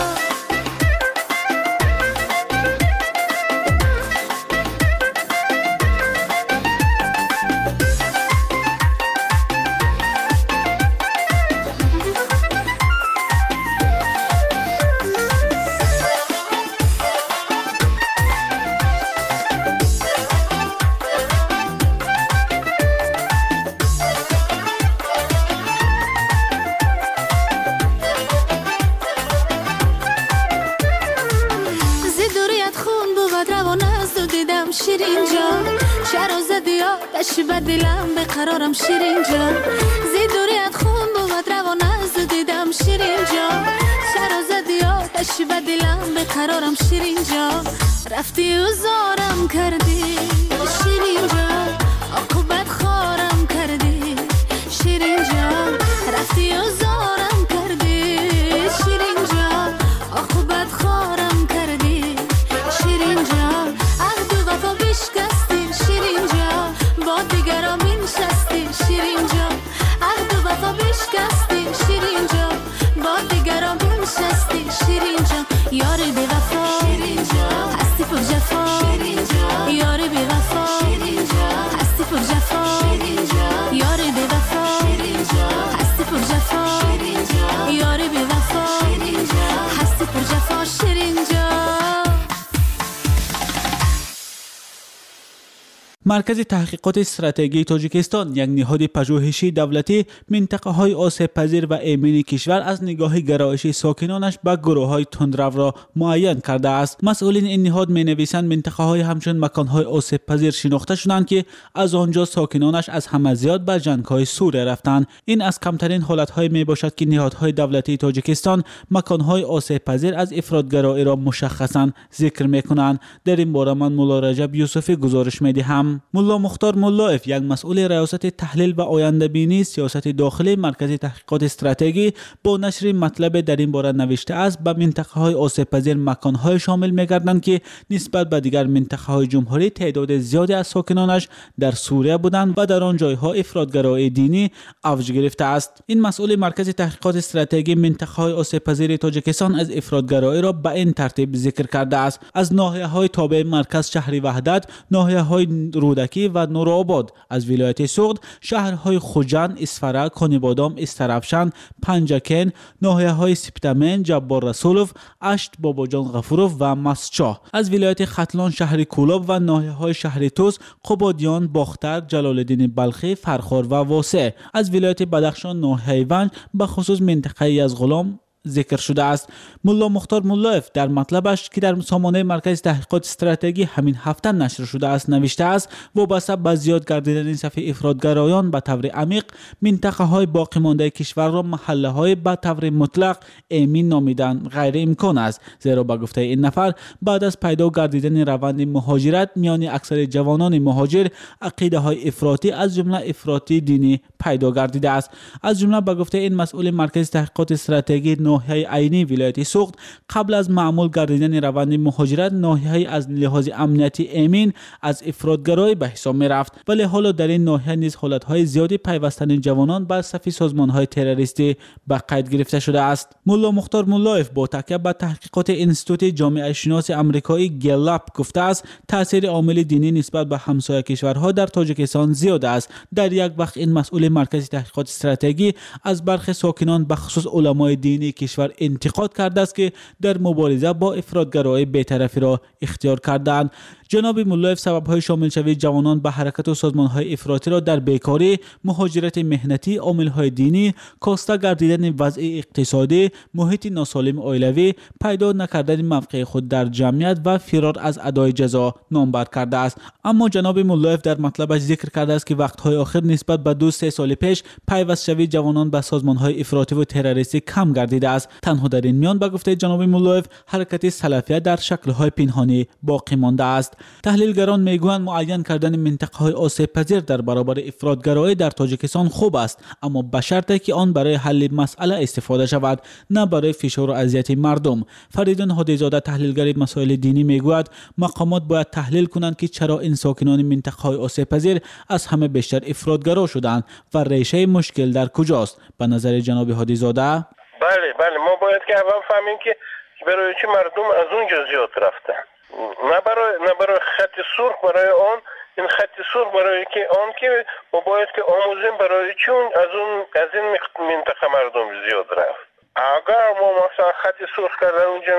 شیرین جا چرا زدی آتش به دلم بقرارم شیرین جا زی دوریت خون بود روان از دیدم شیرین جا چرا زدی آتش به دلم بقرارم شیرین جا رفتی و زارم کردی شیرین جا عاقبت خارم کردی شیرین جا رفتی و زارم کردی شیرین جا عاقبت خارم کردی شیرین جا وفا بشکستی شیرین جا با دیگران بنشستی شیرین جا عهد و وفا بشکستی شیرین جا با دیگران بنشستی شیرین جا یاری بی وفا هستی پر جفا یاری بی وفا هستی پر جفا یاری بی وفا هستی پر جفا یاری بی وفا هستی پر جفا شیرین جا. مرکز تحقیقات استراتژی تاجیکستان یک نهاد پژوهشی دولتی منطقه‌های آسیب پذیر و ایمن کشور از نگاه گرایش ساکنانش به گروه‌های تندرو را معین کرده است. مسئولین این نهاد می‌نویسند منطقه‌های همچون مکان‌های آسیب پذیر شناخته شدند که از آنجا ساکنانش از همه زیاد به جنگ‌های سوریه رفتند. این از کمترین حالت‌های میباشد که نهادهای دولتی تاجیکستان مکان‌های آسیب پذیر از افراط‌گرایی را مشخصاً ذکر می‌کنند. در این باره من مولا رجب یوسفی گزارش می‌دهم. مولا مختار ملایف یک مسئول ریاست تحلیل و آینده بینی سیاست داخلی مرکز تحقیقات استراتژی با نشر مطلب در این باره نوشته است به منطقه های آسیب پذیر مکان های شامل می‌گردند که نسبت به دیگر منطقه های جمهوری تعداد زیادی از ساکنانش در سوریه بودند و در آن جایها افراط‌گرایی دینی اوج گرفته است. این مسئول مرکز تحقیقات استراتژی منطقه های آسیب پذیر تاجیکستان از افراط‌گرایی را به این ترتیب ذکر کرده است: از ناحیه‌های تابع مرکز شهر وحدت، ناحیه‌های رودکی و نورآباد، از ولایت سوغد شهرهای خوجند، اسفره، کانیبادام، استرافشان، پنجکن، ناحیه‌های سپتامین، جبار رسولوف، اشت، باباجان غفوروف و مسچاه، از ولایت ختلان شهر کولاب و ناحیه‌های شهر توس، قبادیان، باختر، جلال‌الدین بلخی، فرخار و واسع، از ولایت بدخشان ناحیه ونج به خصوص منطقه یزغلام ذکر شده است. مولا مختار ملایف در مطلبش که در سامانه مرکز تحقیقات استراتژی همین هفته نشر شده است نوشته است: وابسته به زیاد گردیدن این صف افراط‌گرایان به طور عمیق منطقه های باقی مانده کشور را محله های به طور مطلق ایمن نامیدن غیر امکان است، زیرا به گفته این نفر بعد از پیدا گردیدن روند مهاجرت میان اکثر جوانان مهاجر عقیده های افراطی از جمله افراطی دینی پیدا گردیده است. از جمله به گفته این مسئول مرکز تحقیقات استراتژی ناحیه عینی ولایت سوغد قبل از معمول گردیدن روند مهاجرت ناحیه از لحاظ امنیتی امین از افراط‌گرایی به حساب می رفت، ولی حالا در این ناحیه نیز حالت‌های زیادی پیوستن جوانان به صف سازمان‌های تروریستی به قید گرفته شده است. مولا مختار ملایف با تکیه به تحقیقات انستیتوت جامعه شناس آمریکایی گلاپ گفته است تاثیر عامل دینی نسبت به همسایه کشورها در تاجیکستان زیاد است. در یک وقت این مسئول مرکز تحقیقات استراتژی از برخی ساکنان به خصوص علمای دینی کشور انتقاد کرده است که در مبارزه با افراطگرایی بی‌طرفی را اختیار کردند. جناب مولایف سبب‌های شامل شوی جوانان به حرکت و سازمان‌های افراطی را در بیکاری، مهاجرت مهنتی، عامل‌های دینی، کاسته گردیدن وضع اقتصادی، محیط ناسالم عائلوی، پیدا نکردن موقع خود در جمعیت و فرار از ادای جزا نامبر کرده است. اما جناب مولایف در مطلبش ذکر کرده است که وقت‌های آخر نسبت به 2-3 سال پیش پیوست شوی جوانان به سازمان‌های افراطی و تروریستی کم گردیده است. تنها در این میان به گفته جناب مولایف حرکت سلفیت در شکل‌های پنهانی باقی مانده است. تحلیلگران میگویند معین کردن منطقه‌های آسیب پذیر در برابر افراطگرایی در تاجیکستان خوب است، اما به شرطی که آن برای حل مسئله استفاده شود، نه برای فشار و اذیت مردم. فریدون هادی‌زاده تحلیلگر مسائل دینی میگوید مقامات باید تحلیل کنند که چرا این ساکنان منطقه‌های آسیب پذیر از همه بیشتر افراطگرا شدند و ریشه مشکل در کجاست. به نظر جناب هادی‌زاده بله ما باید که اول فهمیم که برای چی مردم از اونجا زیاد رفتن. نه برای خط سرخ، برای آن این خط سرخ برای که آن که ما باید که آموزیم برای چون از این منطقه مردم زیاد رفت. اگر ما مثلا خط سرخ کردن اونجا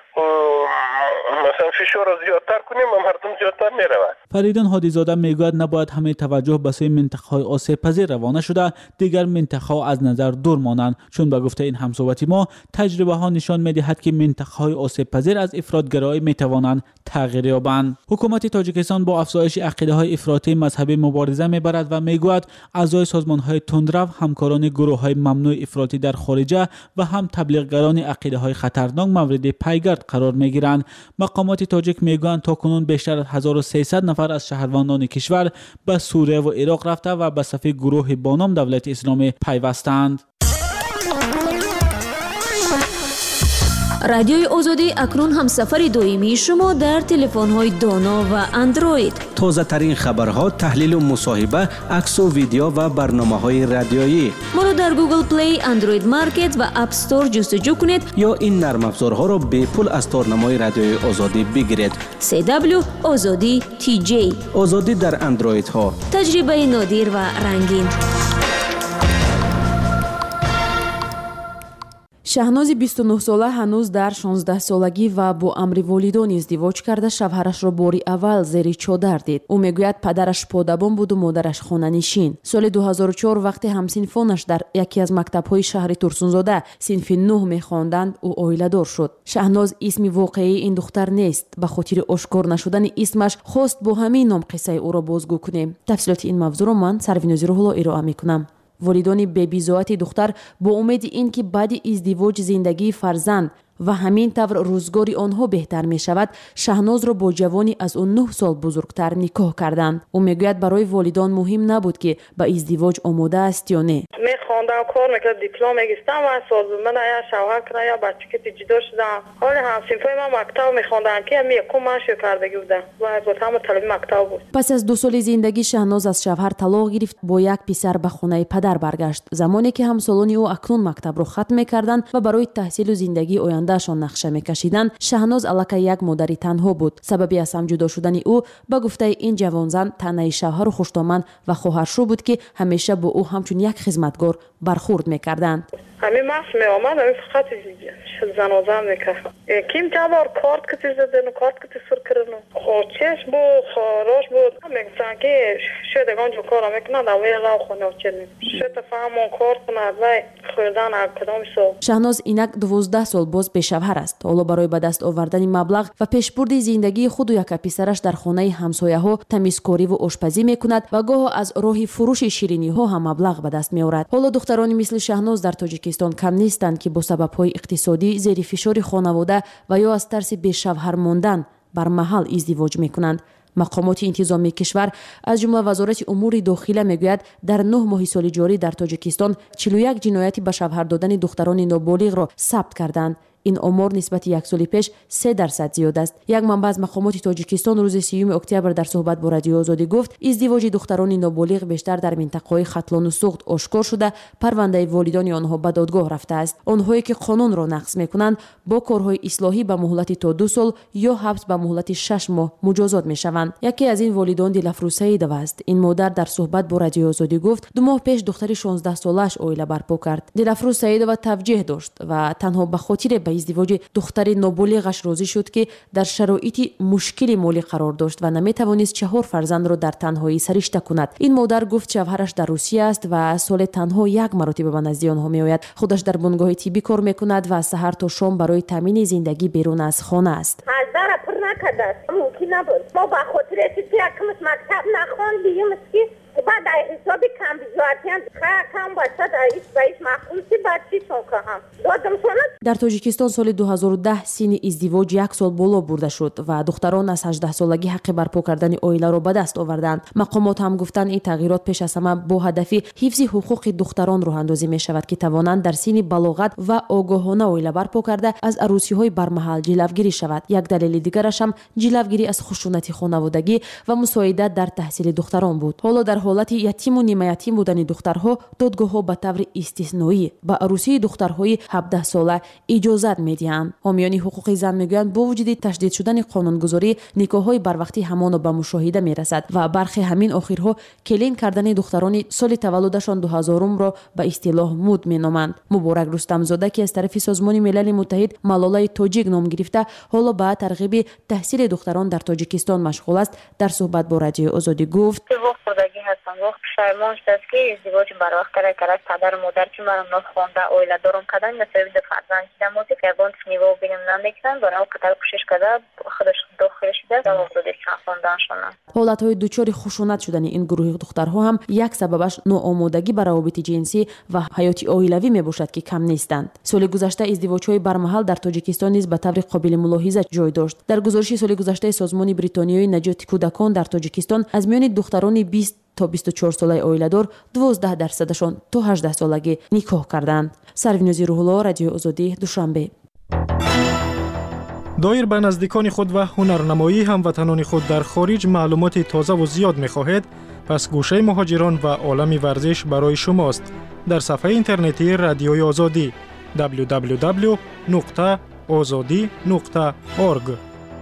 مثلا فشار را زیادتر کنیم و مردم زیادتر میرود. فریدون هادی‌زاده میگوید نباید همه توجه به سوی منطقه‌های آسیب پذیر روانه شده دیگر منطقه‌ها از نظر دور مانند، چون به گفته این همصحبتی ما تجربه ها نشان میدهد که منطقه‌های آسیب پذیر از افراطگرایی میتوانند تغییر یابند. حکومت تاجیکستان با افزایش عقیده‌های افراطی مذهبی مبارزه میبرد و میگوید اعضای سازمان‌های تندرو همکاران گروه‌های ممنوع افراطی در خارجه و هم تبلیغگران عقیده‌های خطرناک مورد پیگرد قرار میگیرند. مقامات تاجیک میگویند تاکنون بیشتر از 1300 نفر از شهروندان کشور به سوریه و عراق رفته و به صف گروه با نام دولت اسلامی پیوستند. رادیوی آزادی اکنون هم سفر دویمی شما در تلفن‌های دانا و اندروید. تازه ترین خبرها، تحلیل و مصاحبه، عکس و ویدیو و برنامه‌های رادیویی. ما را در گوگل پلی، اندروید مارکت و اپ استور جستجو کنید یا این نرم افزارها را به پول از تارنمای رادیوی آزادی بگیرید. CW آزادی TJ آزادی در اندروید ها. تجربه نادر و رنگین. شهناز 29 ساله هنوز در 16 سالگی و با امر والدان ازدواج کرده شوهرش را باری اول زیر چادر دید. او میگوید پدرش پادبان بود و مادرش خانه‌نشین. سال 2004 وقتی همسنفانش در یکی از مکتب‌های شهر ترسونزاده صنف 9 می‌خواندند او عائله‌دار شد. شهناز اسم واقعی این دختر نیست. به خاطر آشکار نشدن اسمش خواست با همین نام قصه او را بازگو کنیم. تفصیلات این موضوع را من سروینوزی روح‌الله ارائه می‌کنم. والدان بی‌بی‌زاعت دختر با امید این که بعد ازدواج زندگی فرزند و همین طور روزگار آنها بهتر می شود شهناز را با جوانی از اون 9 سال بزرگتر نکاح کردند. او میگوید برای والدان مهم نبود که به ازدواج آماده است یا نه. میخواندم کار میکرد دیپلم میگیستم و سازمان یا شوهر کنه یا بچه که جدا شدم. حال همسنفای من مکتب میخواندم که می کمش کردگی بودم و گفتم طالب مکتب بود. پس از 2 سال زندگی شهناز از شوهر طلاق گرفت، با یک پسر به خانه پدر برگشت. زمانی که همسالان او اکنون مکتب را ختم میکردند و برای تحصیل و زندگی آیندهشان نقشه میکشیدند، شهناز الکی یک مادری تنها بود. سببی از هم جدا شدن او به گفته این جوان زن تنها شوهر و خوشتامن و خواهرشو بود که همیشه با او همچون یک خدمتگار برخورد میکردند. همین مخص می آمد همین فقط زنازم میکرد. کیم جوار کارت کتی زدن و کارت کتی سر کردن. خوچش بود، خواهرش بود. میگفتن که شدگان جو کارا میکنند اوی را خونه چه نیم. شد فهمون کارت کنند و خوردن اکدام سو. شهناز اینک 12 سال باز به شوهر است. حالا برای به دست آوردن مبلغ و پیشبرد زندگی خود و یک پسرش در خانه همسایه‌ها تمیزکاری و آشپزی میکند و گاه از راه فروش شیرینی ها هم مبلغ به دست میآورد. حالا دخترانی مثل شهناز در تاجیکستان کم نیستند که با سبب‌های اقتصادی زیر فشار خانواده و یا از ترس به شوهر ماندن بر محل ازدواج میکنند. مقامات انتظامی کشور از جمله وزارت امور داخله میگوید در 9 ماه سال جاری در تاجیکستان 41 جنایت به شوهر دادن دختران نابالغ را ثبت کردند. این آمار نسبت یک سال پیش 3% زیاد است. یک منبع از مقامات تاجیکستان روز 30 اکتبر در صحبت با رادیو آزادی گفت ازدواج دختران نابالغ بیشتر در منطقه‌های ختلان و سوخت آشکار شده، پرونده والدان آنها به دادگاه رفته است. آنهایی که قانون را نقض می‌کنند با کارهای اصلاحی به مهلت تا 2 سال یا حبس به مهلت 6 ماه مجازات می‌شوند. یکی از این والدان دلافروز سعیدова است. این مادر در صحبت با رادیو آزادی گفت 2 ماه پیش دختر 16 سالش اویله برپا کرد. دلافروز سعیدова توجیه داشت و تنها به خاطر به ازدواج دختر نابالغش راضی شد که در شرایط مشکل مالی قرار داشت و نمی‌توانست 4 فرزند را در تنهایی سرشته کند. این مادر گفت شوهرش در روسیه است و سال تنها 1 مرتبه به نزد آنها میآید. خودش در بنگاه طبی کار میکند و سحر تا شام برای تامین زندگی بیرون از خانه است. هزار پر نکرده ممکن نبود. ما به خاطر اینکه یکمش مکتب نخواندیم که بعد حساب کم بیزارتیان کم باشد رئیس مخصوصی بچی چون هم دادم سنت. در تاجیکستان سال 2010 سن ازدواج 1 سال بالا برده شد و دختران از 18 سالگی حق برپا کردن عائله را به دست آوردند. مقامات هم گفتند این تغییرات پیش از همه با هدف حفظ حقوق دختران راه اندازی می شود که توانند در سن بلاغت و آگاهانه عائله برپا کرده از عروسی‌های برمحل جلوگیری شود. یک دلیل دیگرش هم جلوگیری از خشونت خانوادگی و مساعدت در تحصیل دختران بود. حالا در حالت یتیم و نیمه یتیم بودن دخترها دادگاه‌ها به طور استثنایی به عروسی دخترهای 17 ساله اجازت می‌دهند. حامیان حقوق زن میگویند با وجود تشدید شدن قانونگذاری نکاح‌های بروقتی همان به مشاهده می‌رسد و برخی همین آخرها کلین کردن دختران سال تولدشان 2000 را به اصطلاح مود می‌نامند. مبارک رستمزاده که از طرف سازمان ملل متحد ملاله تاجیک نام گرفته حالا به ترغیب تحصیل دختران در تاجیکستان مشغول است، در صحبت با رادیو آزادی گفت وقت پشیمان شد که ازدواج برای کرد پدر و مادر که من نخوانده عائله دارم کردن مثلا د فرزند دیدم و که بان نیو بینم نمیکنن برای قتل کوشش کرده خودش داخل شده و وجودش خواندن شدن. حالت‌های دچار خشونت شدن این گروه دخترها هم یک سببش ناآمادگی برای روابط جنسی و حیات عائلوی میباشد که کم نیستند. سال گذشته ازدواج‌های برمحل در تاجیکستان نیز به طور قابل ملاحظه جای داشت. در گزارش سال گذشته سازمان بریتانیایی نجات کودکان در تاجیکستان از میان دختران 20 تا 24 ساله عائله‌دار 12% تا 18 سالگی نکاح کردند. سروینوزی روح‌الله، رادیو آزادی، دوشنبه. دایر به نزدیکان خود و هنرنمایی هموطنان خود در خارج معلومات تازه و زیاد می‌خواهید، پس گوشه مهاجران و عالم ورزش برای شماست. در صفحه اینترنتی رادیوی آزادی www.azadi.org.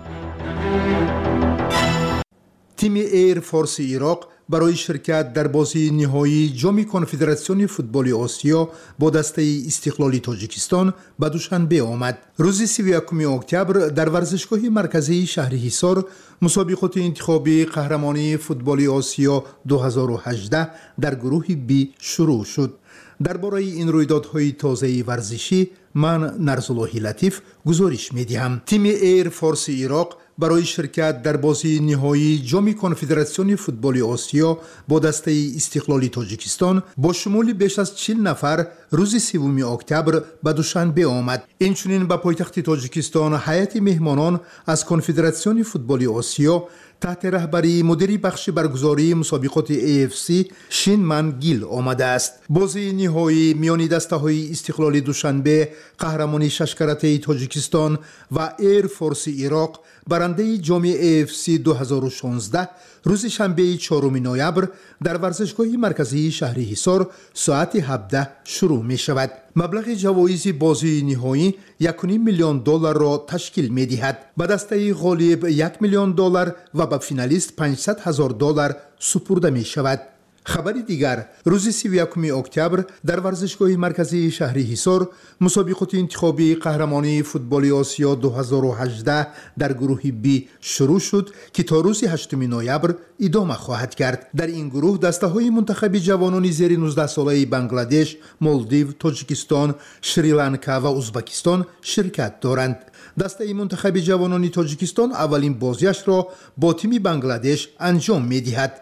تیم ایر فورس عراق برای شرکت در بازی نهایی جام کنفدراسیون فوتبال آسیا با دسته استقلالی تاجیکستان به دوشنبه آمد. روز 31 اکتبر در ورزشگاه مرکزی شهر حصار مسابقات انتخابی قهرمانی فوتبال آسیا 2018 در گروه بی شروع شد. درباره این رویدادهای تازه ورزشی من نرزاللهی لطیف گزارش می‌دهم. تیم ایر فورس عراق برای شرکت در بازی نهایی جام کنفدراسیون فوتبال آسیا با دسته استقلالی تاجیکستان با شمول بیش از 40 نفر روز 3 اکتبر به دوشنبه آمد. اینچنین به پایتخت تاجیکستان هیئت مهمانان از کنفدراسیون فوتبال آسیا تحت رهبری مدیر بخش برگزاری مسابقات AFC شینمن گیل آمده است. بازی نهایی میان دسته‌های استقلالی دوشنبه قهرمانی ششکرته تاجیکستان و ایر فورس عراق برنده جام AFC 2016 روز شنبه 4 نوامبر در ورزشگاه مرکزی شهر حصار ساعت 17 شروع می شود. مبلغ جوایز بازی نهایی $1.5 میلیون را تشکیل می دهد. به دسته غالب $1 میلیون و به فینالیست $500,000 سپرده می شود. خبری دیگر روز 31 اکتبر در ورزشگاه مرکزی شهر حصار مسابقات انتخابی قهرمانی فوتبال آسیا 2018 در گروه بی شروع شد که تا روز 8 نوامبر ادامه خواهد کرد. در این گروه دسته‌های منتخب جوانان زیر 19 ساله بنگلادش، مالدیو، تاجیکستان، شریلانکا و ازبکستان شرکت دارند. دسته منتخب جوانان تاجیکستان اولین بازیش را با تیم بنگلادش انجام می‌دهد.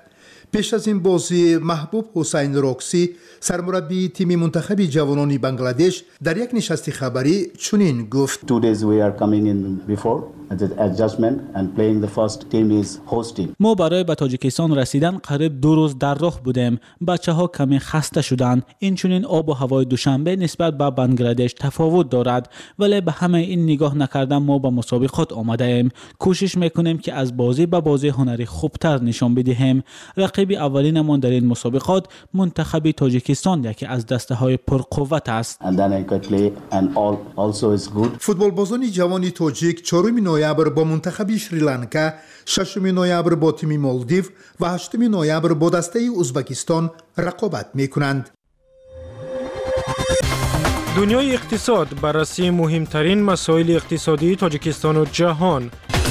پیش از این بازی محبوب حسین راکسی سرمربی تیم منتخب جوانان بنگلادش در یک نشست خبری چنین گفت: 2 days we are coming in before adjustment and playing the first team is host team. ما برای به تاجیکستان رسیدن قریب 2 روز در راه بودیم. بچه‌ها کمی خسته شدند. این چنین آب و هوای دوشنبه نسبت به بنگلادش تفاوت دارد، ولی به همه این نگاه نکردن ما به مسابقات آمده ایم. کوشش میکنیم که از بازی به بازی هنری خوبتر نشان بدهیم. رقیب اولینمان در این مسابقات منتخب تاجیکستان یکی از دسته‌های پرقوت است. فوتبالبازان جوان تاجیک 4 نوامبر با منتخب شریلانکا، 6 نوامبر با تیم مالدیو و 8 نوامبر با دسته ازبکستان رقابت میکنند. دنیای اقتصاد، بررسی مهمترین مسائل اقتصادی تاجیکستان و جهان.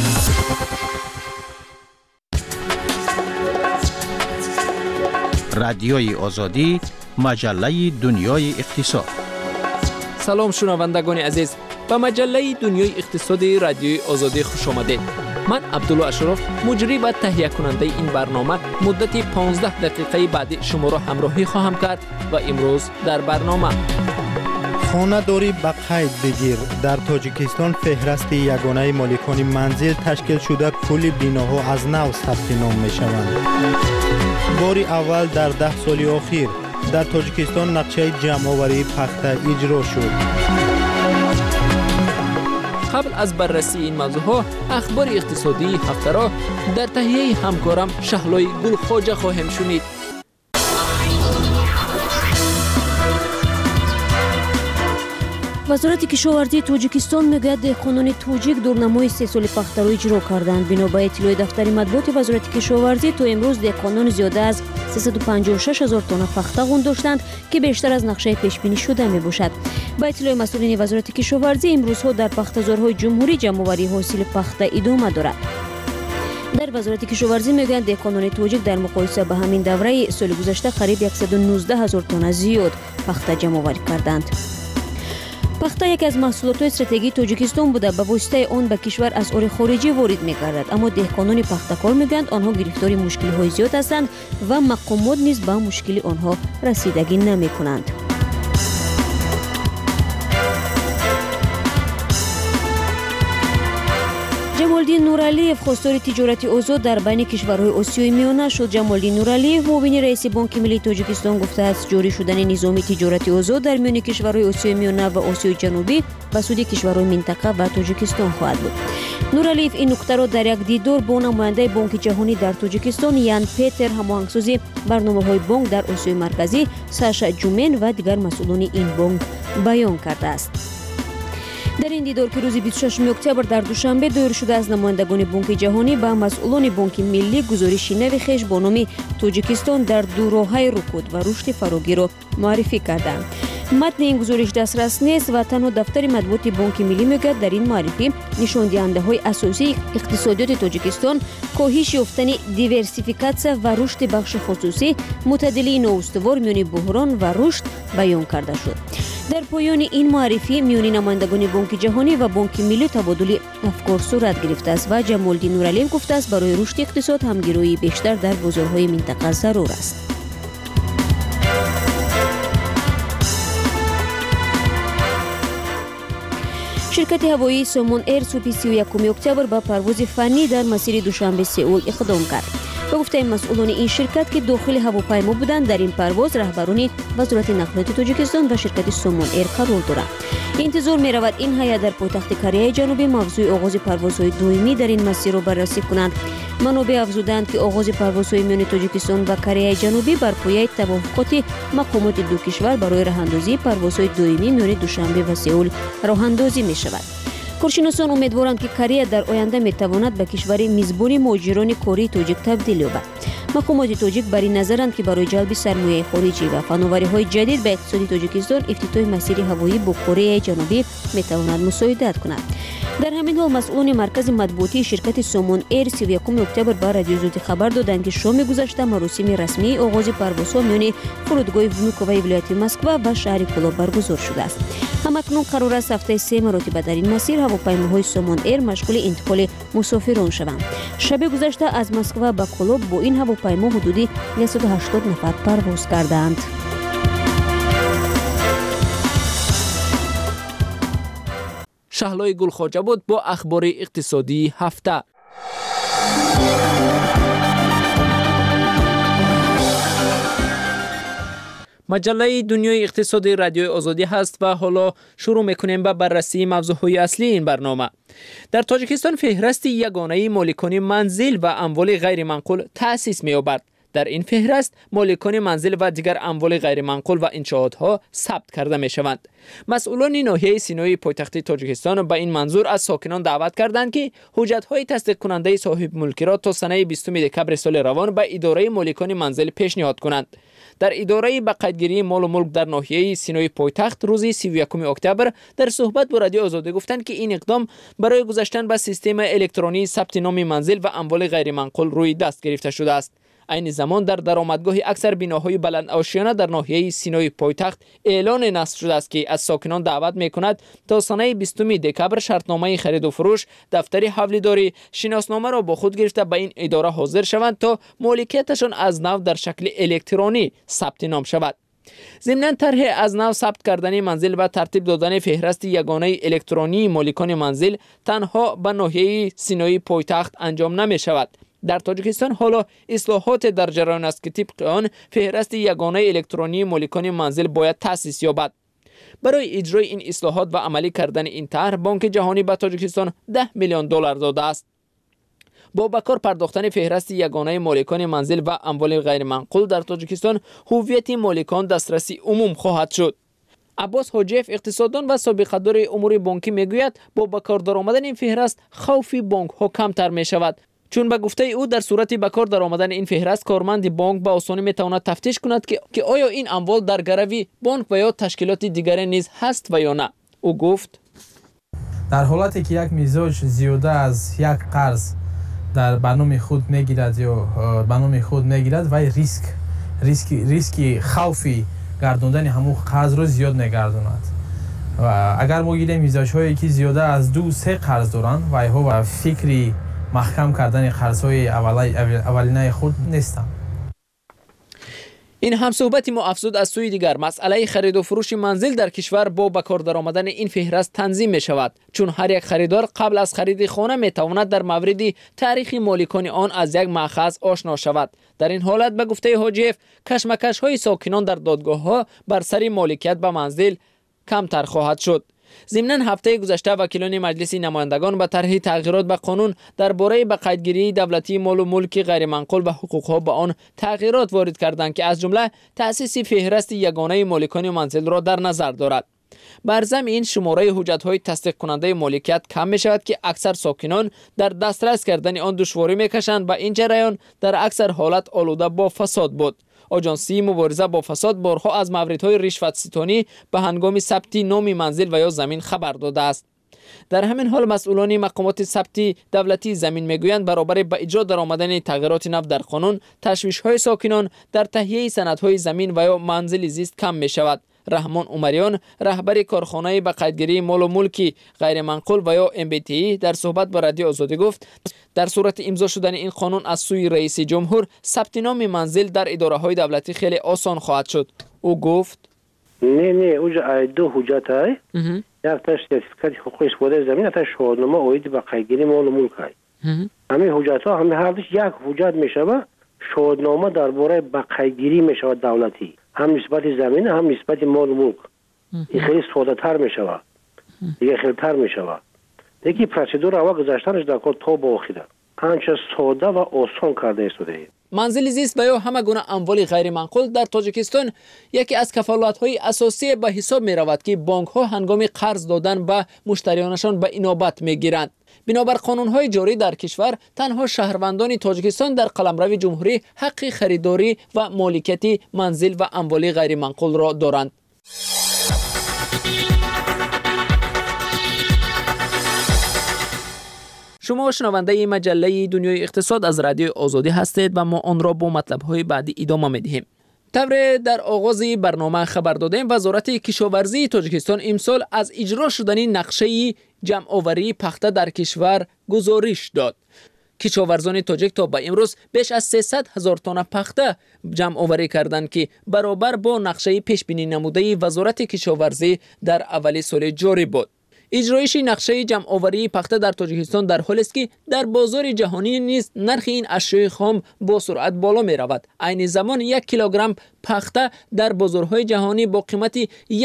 رادیوی آزادی، مجله دنیای اقتصاد. سلام شنوندگان عزیز، به مجله دنیای اقتصادی رادیوی آزادی خوش آمدید. من عبدالله اشرف، مجری و تهیه کننده این برنامه، مدت 15 دقیقه بعد شما را همراهی خواهم کرد و امروز در برنامه: خانه داری به قید بگیر. در تاجیکستان فهرست یگانه مالکان منزل تشکیل شده، کل بیناها از نو ثبت نام می شوند. بار اول در 10 سال اخیر در تاجیکستان نقشه جمع‌آوری پخته اجرا شد. قبل از بررسی این موضوعها، اخبار اقتصادی هفته را در تهیه همکارم شهلای گل خواجه خواهیم شنید. وزارت کشاورزی تاجیکستان میگوید دهقانان تاجیک دورنمای 3 سال پخته را اجرا کردند. بنا به اطلاع دفتر مطبوعات وزارت کشاورزی تا امروز دهقانان زیاده از 356,000 تن پخته غون داشتند که بیشتر از نقشه پیش بینی شده می باشد. با اطلاع مسئولین وزارت کشاورزی، امروزها در پخته‌زارهای جمهوری جمع‌آوری حاصل پخته ادامه دارد. در وزارت کشاورزی میگویند دهقانان تاجیک در مقایسه به همین دوره سال گذشته قریب 119,000 تن زیاد پخته جمع‌آوری کردند. پخته یکی از محصولات استراتژیکی تاجیکستان بوده، به واسطه آن به کشور اسعار خارجی وارد می‌گردد، اما دهقانان پخته‌کار میگویند آنها گرفتار مشکل‌های زیاد هستند و مقامات نیز به مشکل آنها رسیدگی نمی‌کنند. جمالدین نورعلیف خواستار تجارت آزاد در بین کشورهای آسیای میانه شد. جمالدین نورعلیف معاون رئیس بانک ملی تاجیکستان گفته است جاری شدن نظام تجارت آزاد در میان کشورهای آسیای میانه و آسیای جنوبی به سود کشورهای منطقه و تاجیکستان خواهد بود. نورعلیف این نکته را در یک دیدار با نماینده بانک جهانی در تاجیکستان یان پیتر، هماهنگسازی برنامه‌های بانک در آسیای مرکزی ساشا جومن و دیگر مسئولان این بانک بیان کرده است. در این دیدار که روز 26 اکتبر در دوشنبه دایر شده از نمایندگان بانک جهانی به مسئولان بانک ملی گزارش نو خویش با نام تاجیکستان در دو راه‌های رکود و رشد فراگیر را معرفی کردند. متن این گزارش دسترس نیست و تنها دفتر مطبوعات بانک ملی میگوید در این معرفی نشان دهنده‌های اساسی اقتصادیات تاجیکستان کاهش یافتن دیورسیفیکاسیون و رشد بخش خصوصی، معتدلی نواستوار میان بحران و رشد بیان کرده شد. در پایان این معرفی میان نمایندگان بانک جهانی و بانک ملی تبادل افکار صورت گرفته است و جمالدین نورعلیف گفته است برای رشد اقتصاد همگرایی بیشتر در بازارهای منطقه ضرور است. شرکت هوایی سومون ایر صبح 31 اکتبر با پرواز فنی در مسیر دوشنبه سئول اقدام کرد. به گفته مسئولان این شرکت که داخل هواپیما بودند، در این پرواز رهبران وزارت نقلیات تاجیکستان و شرکت سومون ایر قرار دارند. انتظار می رود این هیئت در پایتخت کره جنوبی موضوع آغاز پروازهای دائمی در این مسیر را بررسی کنند. منابع افزودند که آغاز پروازهای میان تاجیکستان و کره جنوبی بر پایه توافقات مقامات دو کشور برای راه‌اندازی پروازهای دائمی میان دوشنبه و سئول راه‌اندازی می شود. کارشناسان امیدوارند که کره در آینده می تواند به کشور میزبان مهاجران کاری تاجیک تبدیل یابد. مقامات تاجیک بر این نظرند که برای جلب سرمایه خارجی و فناوری‌های جدید به اقتصاد تاجیکستان افتتاح مسیر هوایی با کره جنوبی می تواند مساعدت کند. در همین حال مسئولان مرکز مطبوعاتی شرکت سومون ایر 31 اکتبر با رادیو آزادی خبر دادند که شام گذشته مراسم رسمی آغاز پروازها میان فرودگاه ونوکووای ولایت مسکو و شهر کولا برگزار شده است. همکنون قرار است هفته 3 مرتبه در این مسیر هواپیماهای سومون ایر مشغول انتقال مسافران شوند. شب گذشته از مسکو به کولا با این هواپیما حدودی 180 نفر پرواز کردند. شهلای گلخواجه بود با اخبار اقتصادی هفته. مجله دنیای اقتصادی رادیوی آزادی هست و حالا شروع میکنیم به بررسی موضوعهای اصلی این برنامه. در تاجیکستان فهرست یگانه مالکان منزل و اموال غیر منقول تأسیس می‌یابد. در این فهرست مالکان منزل و دیگر اموال غیر منقول و انشاءاتها ثبت کرده می شوند. مسئولان ناحیه سینوی پایتخت تاجیکستان به این منظور از ساکنان دعوت کردند که حجت‌های تصدیق کننده صاحب ملکی را تا سنه 20 دکمبر سال روان به اداره مالکان منزل پیشنهاد کنند. در اداره به قیدگیری مال و ملک در ناحیه سینوی پایتخت روز 31 اکتبر در صحبت با رادیو آزادی گفتند که این اقدام برای گذاشتن به سیستم الکترونی ثبت نام منزل و اموال غیر منقول روی دست گرفته شده است. این زمان در درآمدگاه اکثر بناهای بلند آشیانه در ناحیه سینوی پایتخت اعلان نصب شده است که از ساکنان دعوت می‌کند تا سنه 20 دکمبر شرطنامه خرید و فروش، دفتر حواله‌داری، شناسنامه را با خود گرفته به این اداره حاضر شوند تا مالکیتشان از نو در شکل الکترونی ثبت نام شود. ضمناً طرح از نو ثبت کردن منزل و ترتیب دادن فهرست یگانه الکترونی مالکان منزل تنها به ناحیه سینوی پایتخت انجام نمی شود. در تاجیکستان حالا اصلاحات در جریان است که طبق آن فهرست یگانه الکترونی مالکان منزل باید تأسیس یابد. برای اجرای این اصلاحات و عملی کردن این طرح بانک جهانی به تاجیکستان 10 میلیون دلار داده است. با بکار پرداختن فهرست یگانه مالکان منزل و اموال غیر منقول در تاجیکستان هویت مالکان دسترسی عموم خواهد شد. عباس حاجیف اقتصاددان و سابقه دار امور بانکی میگوید با بکار درآمدن این فهرست خوف بانک ها کمتر می شود، چون به گفته او در صورت به کار درآمدن این فهرست کارمند بانک به آسانی میتواند تفتیش کند که آیا این اموال در گروی بانک و یا تشکیلات دیگر نیز هست و یا نه. او گفت در حالتی که یک مزاج زیاده از یک قرض در برنامه خود میگیرد یا برنامه خود میگیرد و ریسک خوفی گرداندن همون قرض رو زیاد نگرداند. و اگر ما گیریم مزاج هایی که زیاده از 2-3 قرض دارن و ایها و فکری محکم کردن قرض‌های اولینه خود نیستند. این هم صحبت ما افزود از سوی دیگر مسئله خرید و فروش منزل در کشور با بکار درآمدن این فهرست تنظیم می شود، چون هر یک خریدار قبل از خرید خانه می تواند در مورد تاریخ مالکان آن از یک مأخذ آشنا شود. در این حالت به گفته حاجیف کشمکش های ساکنان در دادگاه ها بر سر مالکیت به منزل کمتر خواهد شد. ضمناً هفته گذشته وکیلان مجلس نمایندگان به طرح تغییرات به قانون درباره به قیدگیری دولتی مال و ملک غیر منقول و حقوقها به آن تغییرات وارد کردند که از جمله تأسیس فهرست یگانه مالکان منزل را در نظر دارد. بر ضمن این شماره حجت‌های تصدیق کننده مالکیت کم می شود که اکثر ساکنان در دسترس کردن آن دشواری می‌کشند و این جریان در اکثر حالت آلوده با فساد بود. آژانسی مبارزه با فساد بارها از موردهای رشوت ستانی به هنگام ثبت نام منزل و یا زمین خبر داده است. در همین حال مسئولان مقامات ثبت دولتی زمین میگویند برابر با ایجاد درآمدن تغییرات نو در قانون تشویش‌های ساکنان در تهیه سندهای زمین و یا منزل زیست کم می شود. رحمان عمریان رهبر کارخانه به قیدگیری مال و ملک غیر منقول و یا MBTE در صحبت با رادیو آزادی گفت در صورت امضا شدن این قانون از سوی رئیس جمهور ثبت نام منزل در اداره های دولتی خیلی آسان خواهد شد. او گفت نه اوجا دو حجت های یک تاش سرتیفیکات حقوق استفاده زمین تا شهادتنامه اوید به قیدگیری مال و ملک های همین حجت ها همه هر دوش یک حجت میشوه. شهادتنامه درباره به قیدگیری میشوه دولتی، هم نسبت زمین هم نسبت مال و ملک. این خیلی ساده تر میشوه، دیگه خیلی تر میشوه. دیگه پروسیدور اول گذاشتنش در کار تا با آخره انچه ساده و آسان کرده شده. منزل زیست و یا همه گونه اموال غیر منقول در تاجیکستان یکی از کفالت‌های اساسی به حساب می رود که بانک‌ها هنگام قرض دادن به مشتریانشان به اینابت می‌گیرند. بنابر قانون‌های جاری در کشور تنها شهروندان تاجیکستان در قلمرو جمهوری حق خریداری و مالکیت منزل و اموال غیر منقول را دارند. شما شنونده مجله دنیای اقتصاد از رادیو آزادی هستید و ما آن را با مطلب‌های بعدی ادامه می‌دهیم. طبعا در آغاز برنامه خبر دادیم وزارت کشاورزی تاجیکستان امسال از اجرا شدن نقشه جمع آوری پخته در کشور گزارش داد. کشاورزان تاجیک تا به امروز بیش از 300,000 تن پخته جمع آوری کردند که برابر با نقشه پیش بینی نموده وزارت کشاورزی در اول سال جاری بود. اجرایش نقشه جمع آوری پخته در تاجیکستان در حالی است که در بازار جهانی نیز نرخ این اشیاء خام با سرعت بالا می رود. عین زمان 1 کیلوگرم پخته در بازارهای جهانی با قیمت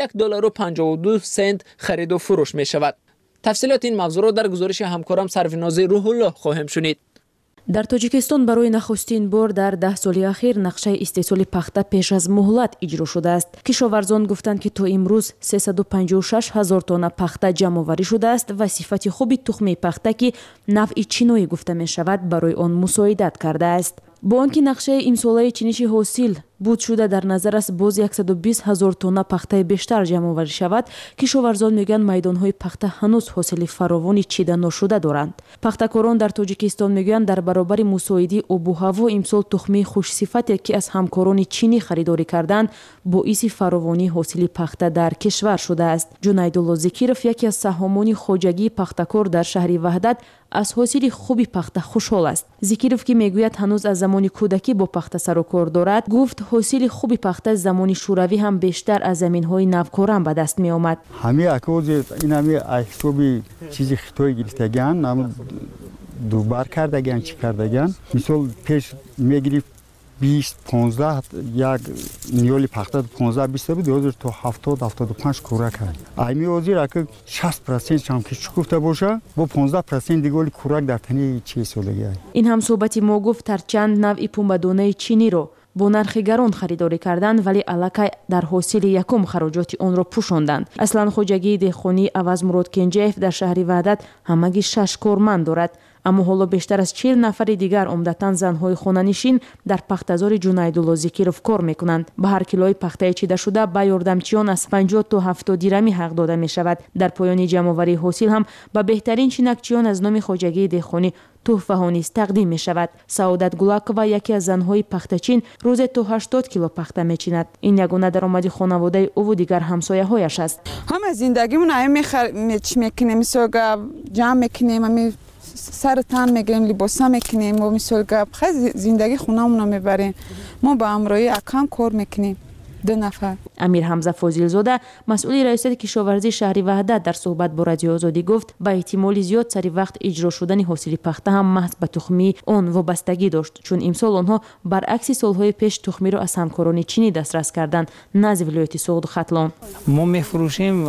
$1.52 خرید و فروش می شود. تفصیلات این موضوع را در گزارش همکارم سرفناز روح الله خواهم شنید. در تاجیکستان برای نخستین بار در 10 سال اخیر نقشه استحصال پخته پیش از مهلت اجرا شده است. کشاورزان گفتند که تا امروز 356,000 تن پخته جمع آوری شده است و صفت خوب تخم پخته که نوع چینویی گفته می شود برای آن مساعدت کرده است. با آنکه نقشه امساله چینش حاصل بود شده در نظر است باز 120,000 تن پخته بیشتر جمع آوری شود، کشاورزان میگویند میدانهای پخته هنوز حاصل فراوانی چیده نشده دارند. پخته‌کاران در تاجیکستان میگویند در برابر مساعده آب و هوا امسال تخم خوش صفتی که از همکاران چینی خریداری کردند باعث فراوانی حاصل پخته در کشور شده است. جنیدالله زکیرов یکی از سهامان خواجگی پخته‌کار در شهر وحدت از حاصل خوبی پخته خوشحال است. زکیرov که میگوید هنوز از زمان کودکی با پخته سر و کار دارد، گفت حاصل خوبی پخته زمان شوروی هم بیشتر از زمین‌های نوکاران به دست می آمد. همه اکوز این همه حسابی چیزی خطایی گرفتگان، نام دوبار کردگان چی کردگان. مثال پیش میگیری 20-15 یک نیولی پخته 15-20 بود، حاضر تو 70-75 کورا کرد. ایمی حاضر اگه 60% هم که گفته باشه با 15% دیگه کورک در تنی چی سالگی. این هم صحبت ما گفت در چند نوع پنبه‌دانه چینی رو با نرخ گران خریداری کردند ولی الکی در حاصل یکم خراجات آن را پوشاندند. اصلا خواجگی دهخانی عوض مراد کنجیف در شهر وحدت همگی 6 کارمند دارد، اما حالا بیشتر از 40 نفر دیگر عمدتاً زنهای خانه‌نشین در پخته‌زار جنیدالله زکیرov کار میکنند. به هر کیلوی پخته چیده شده به یاردمچیان از 50 تا 70 درمی حق داده می شود. در پایان جمع‌آوری حاصل هم به بهترین چینکچیان از نام خواجگی دهخانی تحفه نیز تقدیم می شود. سعادت گلاکова یکی از زنهای پخته‌چین روز تا 80 کیلو پخته میچیند. این یگانه درآمد خانواده او و دیگر همسایه‌هایش است. همه زندگیمون همین میکنیم، مثلا جمع میکنیم، سر تن میگیریم، لباسا میکنیم و مثلا خیلی زندگی خونمون رو میبریم. ما با همراهی اکم کار میکنیم 2 نفر. امیر حمزه فاضل‌زاده مسئول ریاست کشاورزی شهر وحدت در صحبت با رادیو آزادی گفت با احتمال زیاد سری وقت اجرا شدن حاصل پخته هم محض به تخمی آن وابستگی داشت، چون امسال آنها برعکس سالهای پیش تخمی را از همکاران چینی دسترس کردند نزد ولایت سوغد ختلان. ما میفروشیم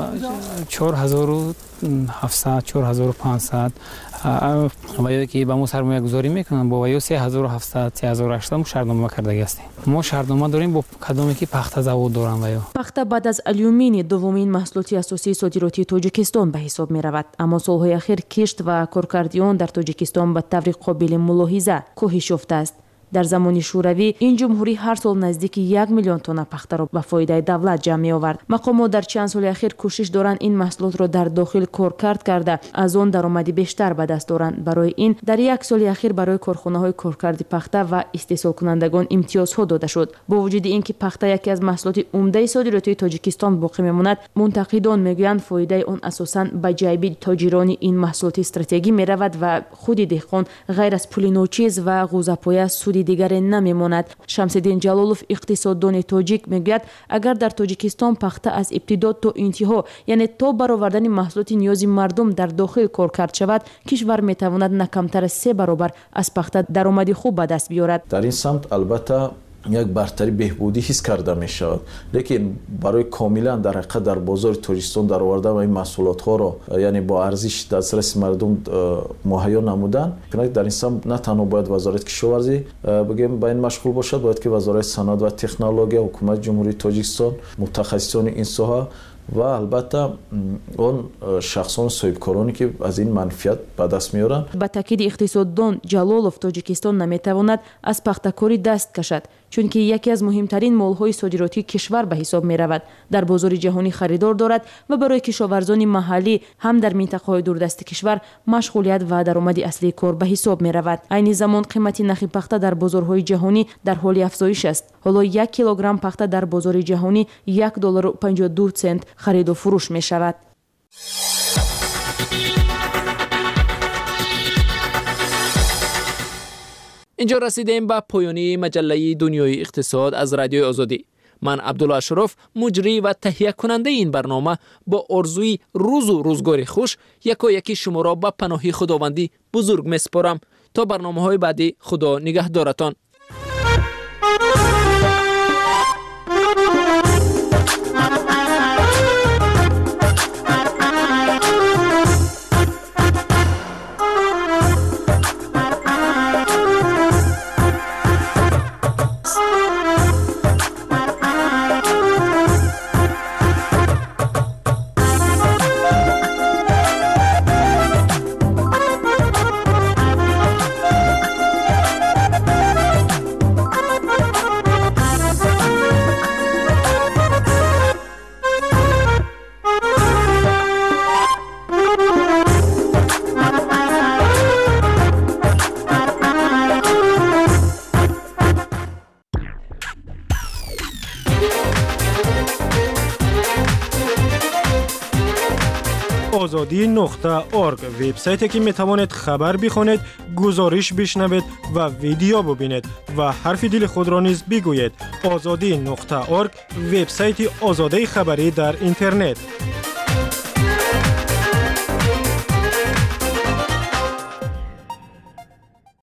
4,700 4,500 و که با ما سرمایه گذاری میکنن با ویو 3,700 3,800 شهرنامه کرده هستیم. ما شهرنامه داریم با کدامی که پخته زود دارن ویو. پخته بعد از آلومینی دومین محصولات اساسی صادراتی تاجیکستان به حساب می رود، اما سالهای اخیر کشت و کارکردیان در تاجیکستان به طور قابل ملاحظه کاهش یافته است. در زمان شوروی این جمهوری هر سال نزدیک 1 میلیون تن پخته را به فایده دولت جمع می آورد. مقامات در چند سال اخیر کوشش دارند این محصولات را در داخل کارکرد کرده از آن درآمدی بیشتر به دست دارند. برای این در 1 سال اخیر برای کارخانه‌های کارکرد پخته و استحصال کنندگان امتیازها داده شد. با وجود اینکه پخته یکی از محصولات عمده صادراتی تاجیکستان باقی میماند، منتقدان میگویند فایده آن اساساً به جیب تاجران این محصولات استراتژیکی می رود و خود دهقان غیر از پول نوچیز و غوزه‌پایه سود دیگر نمیماند. شمس‌الدین جلالوف اقتصاددان تاجیک میگوید اگر در تاجیکستان پخته از ابتدا تا انتها، یعنی تا برآوردن محصولات نیازی مردم در داخل کار کرد شود، کشور میتواند نه کمتر از 3 برابر از پخته درآمدی خوب به دست بیاورد. در این سمت البته یک برتری بهبودی حس کرده می شود، لیکن برای کاملا در حقیقت در بازار تاجیکستان در آوردن این محصولات ها را یعنی با ارزش دسترس مردم مهیا نمودن، در این سمت نه تنها باید وزارت کشاورزی بگیم با این مشغول باشد، باید که وزارت صنعت و تکنولوژی حکومت جمهوری تاجیکستان متخصصان این ساحه و البته اون شخصان صاحبکارانی که از این منفعت به دست میارن. با تاکید اقتصاددان جلالوف تاجیکستان نمیتواند از پختکاری دست کشد چون که یکی از مهمترین مولهای صادراتی کشور به حساب می رود. در بازار جهانی خریدار دارد و برای کشاورزان محلی هم در منطقه‌های دوردست کشور مشغولیت و درآمد اصلی کار به حساب می رود. عین زمان قیمت نخی پخته در بازارهای جهانی در حال افزایش است. حالا 1 کیلوگرم پخته در بازار جهانی $1.52 خرید و فروش می شود. اینجا رسیدیم به پایانی مجله دنیای اقتصاد از رادیوی آزادی. من عبدالله اشرف مجری و تهیه کننده این برنامه با آرزوی روز و روزگار خوش یکی شما را به پناه خداوندی بزرگ میسپارم. تا برنامه‌های بعدی خدا نگهدارتان. azadi.org وبسایتی که میتوانید خبر بخونید، گزارش بشنوید و ویدیو ببینید و حرف دل خود را نیز بگویید. azadi.org وبسایت آزادی خبری در اینترنت.